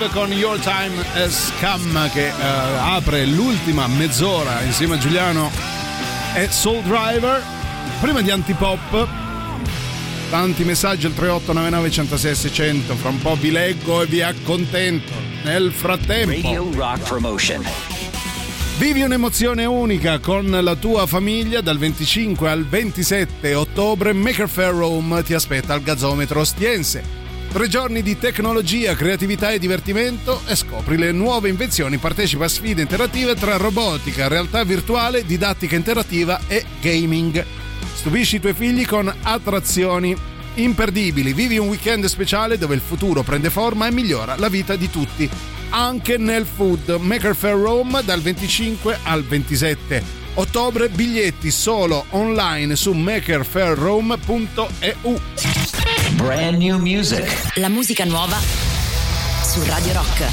Drive con Your Time Has Come, che apre l'ultima mezz'ora insieme a Giuliano e Soul Driver. Prima di Antipop, tanti messaggi al 3899 106 600, fra un po' vi leggo e vi accontento. Nel frattempo Radio Rock Promotion. Vivi un'emozione unica con la tua famiglia dal 25 al 27 ottobre. Maker Faire Rome ti aspetta al Gazzometro Ostiense. 3 giorni di tecnologia, creatività e divertimento e scopri le nuove invenzioni. Partecipa a sfide interattive tra robotica, realtà virtuale, didattica interattiva e gaming. Stupisci i tuoi figli con attrazioni imperdibili. Vivi un weekend speciale dove il futuro prende forma e migliora la vita di tutti, anche nel food. Maker Faire Rome dal 25 al 27 ottobre. Biglietti solo online su makerfairrome.eu. Brand new music. La musica nuova su Radio Rock.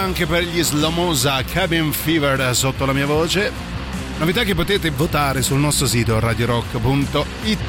anche per gli Slomosa, Cabin Fever sotto la mia voce. Novità che potete votare sul nostro sito radiorock.it.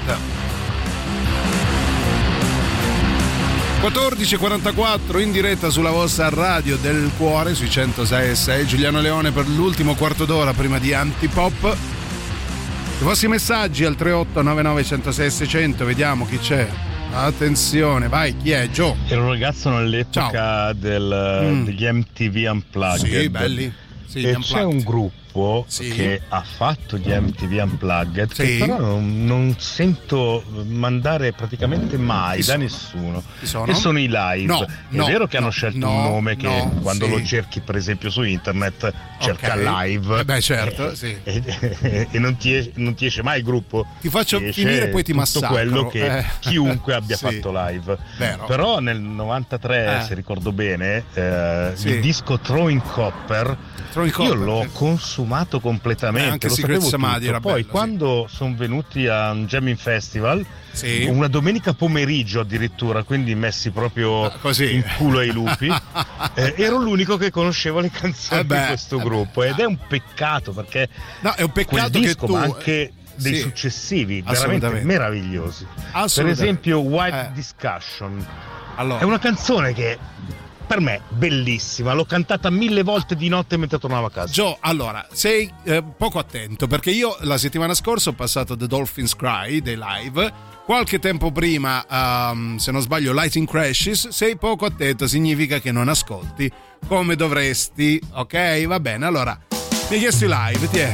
14:44 in diretta sulla vostra radio del cuore sui 106.6. Giuliano Leone per l'ultimo quarto d'ora prima di Antipop. I vostri messaggi al 3899 106 600. Vediamo chi c'è. Attenzione, vai, chi è? Gio. Ero un ragazzo nell'epoca degli MTV Unplugged. Sì, belli. Sì, e c'è un gruppo che ha fatto gli MTV Unplugged che però non sento mandare praticamente mai da nessuno. Sono? E sono i Live. È vero che hanno scelto un nome che quando lo cerchi per esempio su internet cerca Live. Beh, certo, e non ti esce mai il gruppo. Ti faccio finire, poi ti massacro. Quello che chiunque abbia fatto Live. Vero. Però nel 93, se ricordo bene, il disco Throwing Copper io l'ho consumato completamente, anche lo Secret sapevo Samadhi tutto. era Poi bello, quando sono venuti a un Jamming Festival, una domenica pomeriggio addirittura, quindi messi proprio in culo ai lupi, ero l'unico che conosceva le canzoni di questo gruppo ed è un peccato, perché è un peccato quel disco, che tu ma anche dei successivi veramente meravigliosi. Per esempio Wild Discussion è una canzone che per me bellissima, l'ho cantata 1000 volte di notte mentre tornavo a casa. Gio, allora, sei poco attento, perché io la settimana scorsa ho passato The Dolphins Cry dei Live, qualche tempo prima, se non sbaglio, Lighting Crashes. Sei poco attento significa che non ascolti come dovresti, ok? Va bene, allora, mi hai chiesto i Live, ti è?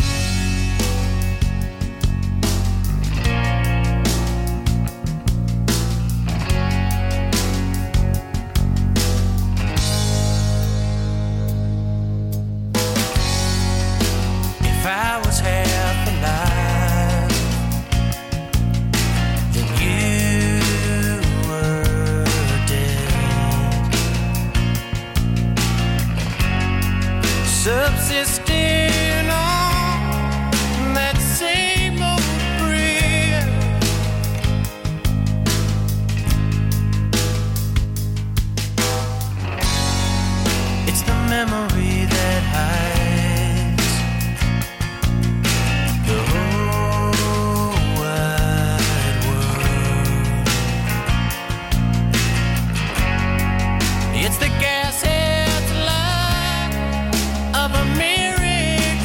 Subsisting on that same old bread. It's the memory that hides the whole wide world. It's the gas of a miracle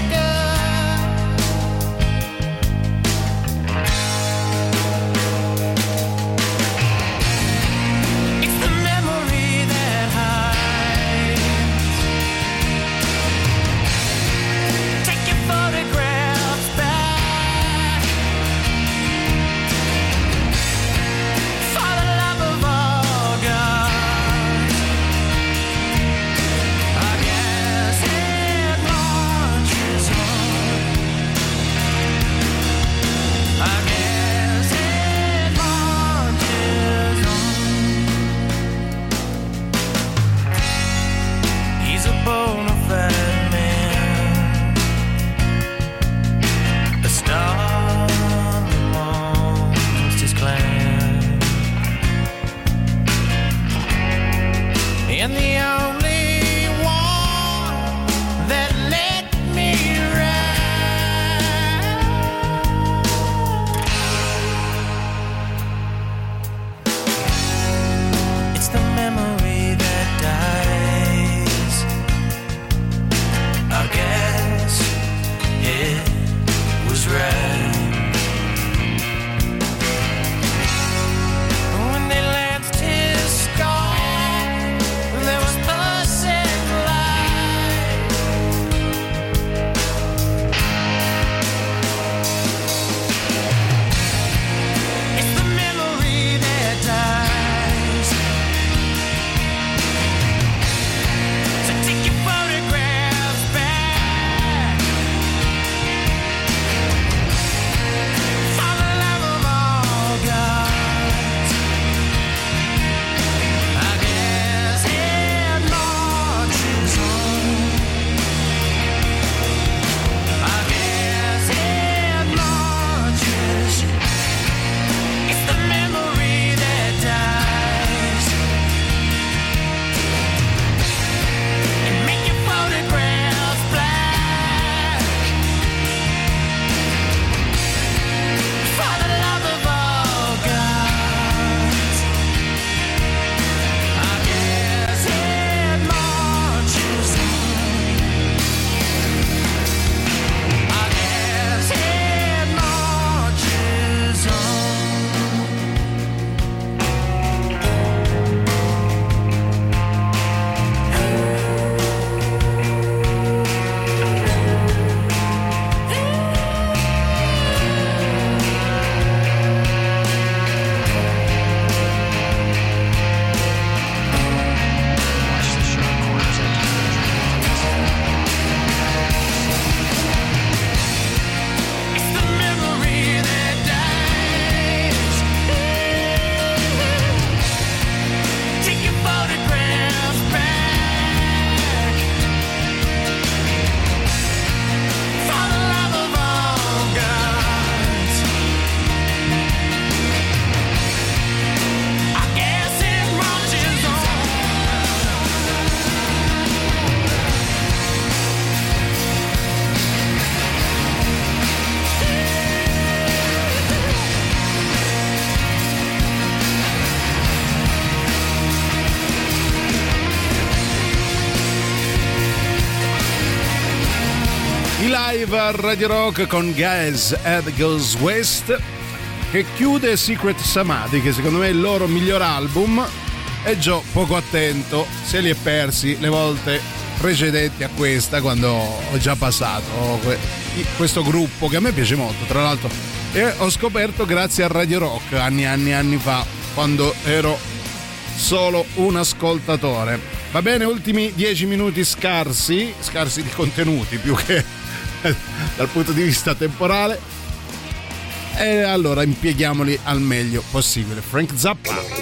I live a Radio Rock con Guys and Goes West, che chiude Secret Samadhi, che secondo me è il loro miglior album. E Gio, poco attento, se li è persi le volte precedenti a questa, quando ho già passato questo gruppo che a me piace molto, tra l'altro, e ho scoperto grazie a Radio Rock anni fa, quando ero solo un ascoltatore. Va bene, ultimi 10 minuti scarsi di contenuti più che dal punto di vista temporale, e allora impieghiamoli al meglio possibile. Frank Zappa.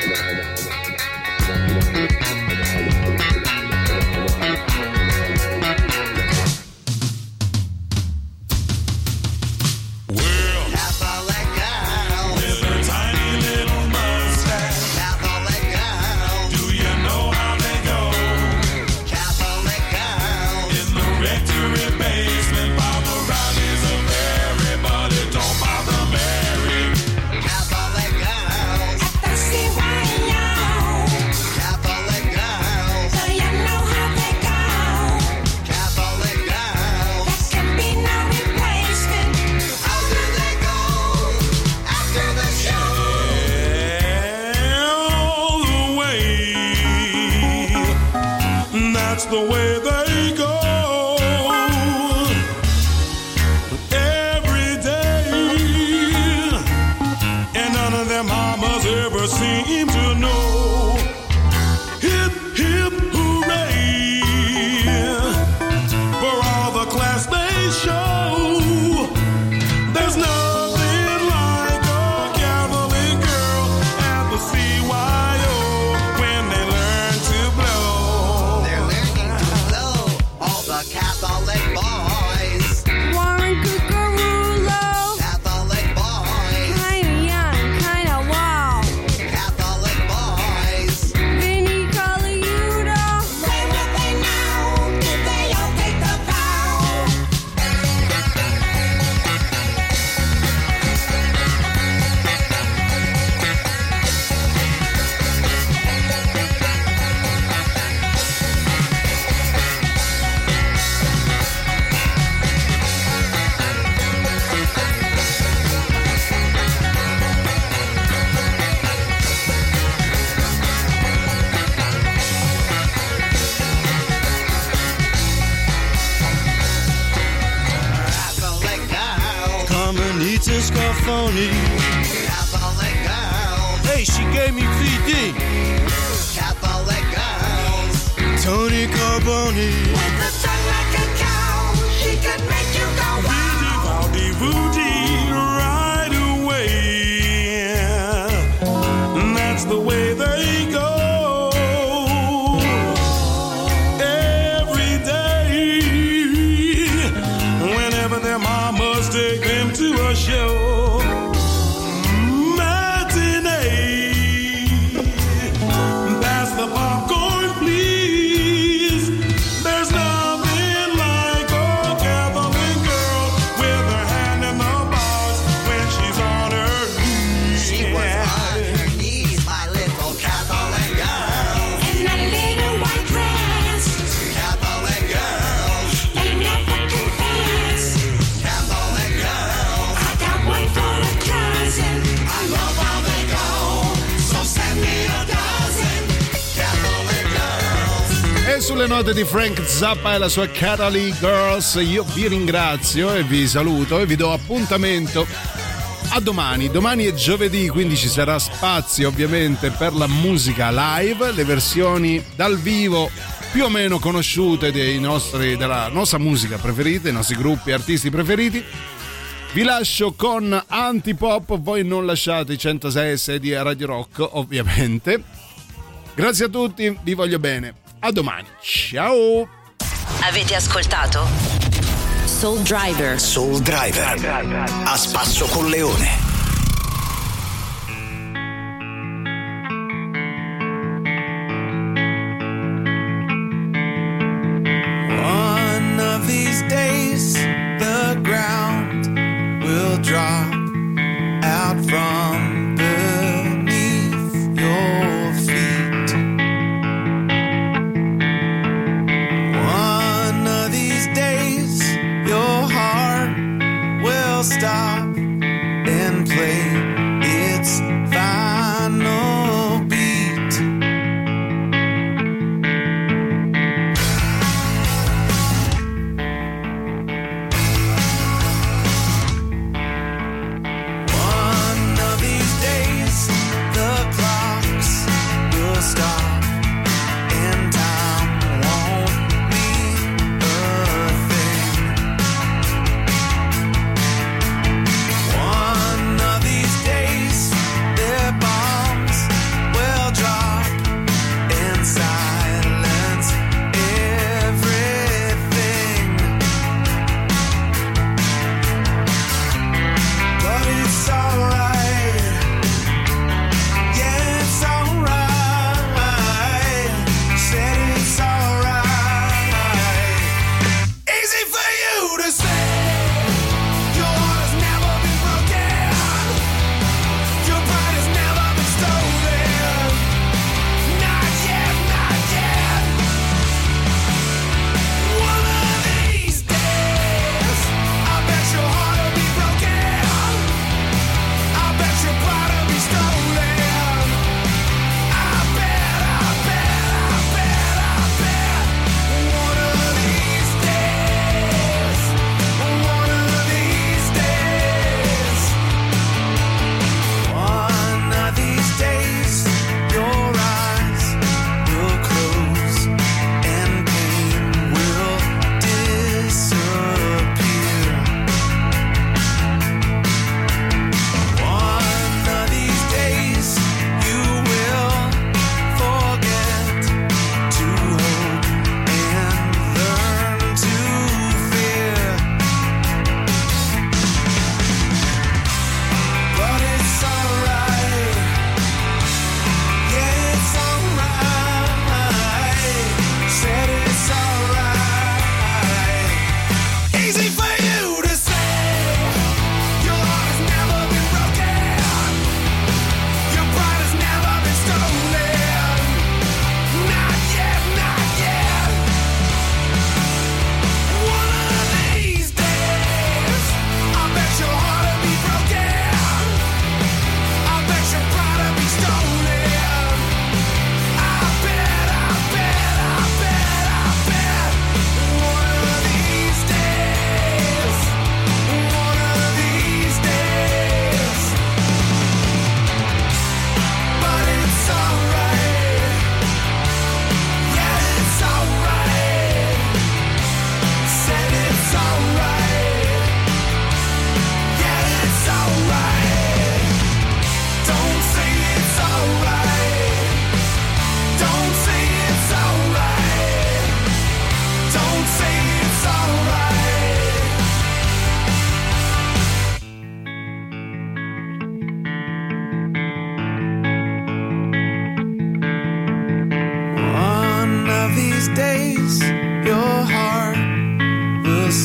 The way they go every day, and none of them mamas ever seem to know. Hip, hip, hooray for all the class they show. There's nothing like a Catholic girl at the CYO when they learn to blow. Catholic boys. Warren Cucarulo. Catholic boys. Kinda young, kinda wild. Catholic boys. Vinny Colaiuta. Say what they know. Did they all take the vow? Carmenita Scarfoni. Catholic girls. Hey, she gave me VD. Catholic girls. Tony Carboni. With a tongue like a cow, she could make you go wow. Woody, woody, right away. And that's the way they go. Every day, whenever their mamas take them to a show. Matinee, pass the popcorn, please. There's nothing like a Catholic girl with her hand in the box when she's on her knees. She was on her knees, my little Catholic girl. In a little white dress. Catholic girls. They never confess. Catholic girls. I got one for a cousin. I love how they go, so send me a dozen. Catholic girls. E sulle note di Frank Zappa e la sua Catholic Girls io vi ringrazio e vi saluto e vi do appuntamento a domani. Domani è giovedì, quindi ci sarà spazio ovviamente per la musica live, le versioni dal vivo più o meno conosciute della nostra musica preferita, i nostri gruppi e artisti preferiti. Vi lascio con Antipop, voi non lasciate i 106 di Radio Rock ovviamente. Grazie a tutti, vi voglio bene, a domani, ciao. Avete ascoltato Soul Driver. Soul Driver a spasso con Leone. One of these days, the ground will drop out from beneath your feet. One of these days,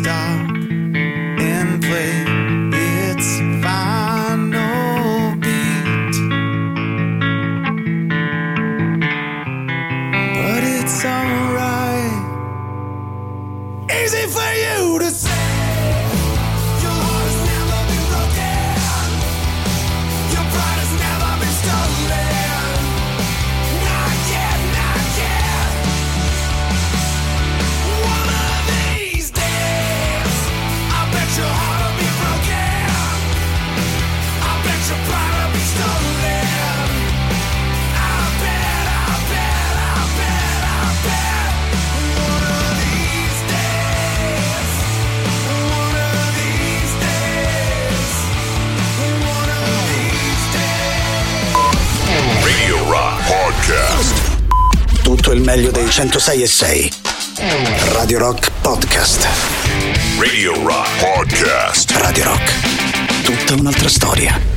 stop and play its final beat. But it's alright. Easy for you to say. Your heart has never been broken. Your pride has never been stolen. Not yet, not yet. One of these days, I bet your heart will be broken. I bet your pride will be stolen. I bet, I bet, I bet, I bet. One of these days. One of these days. One of these days. Radio Rock Podcast. Tutto il meglio dei 106.6. Radio Rock Podcast. Radio Rock Podcast. Radio Rock. Tutta un'altra storia.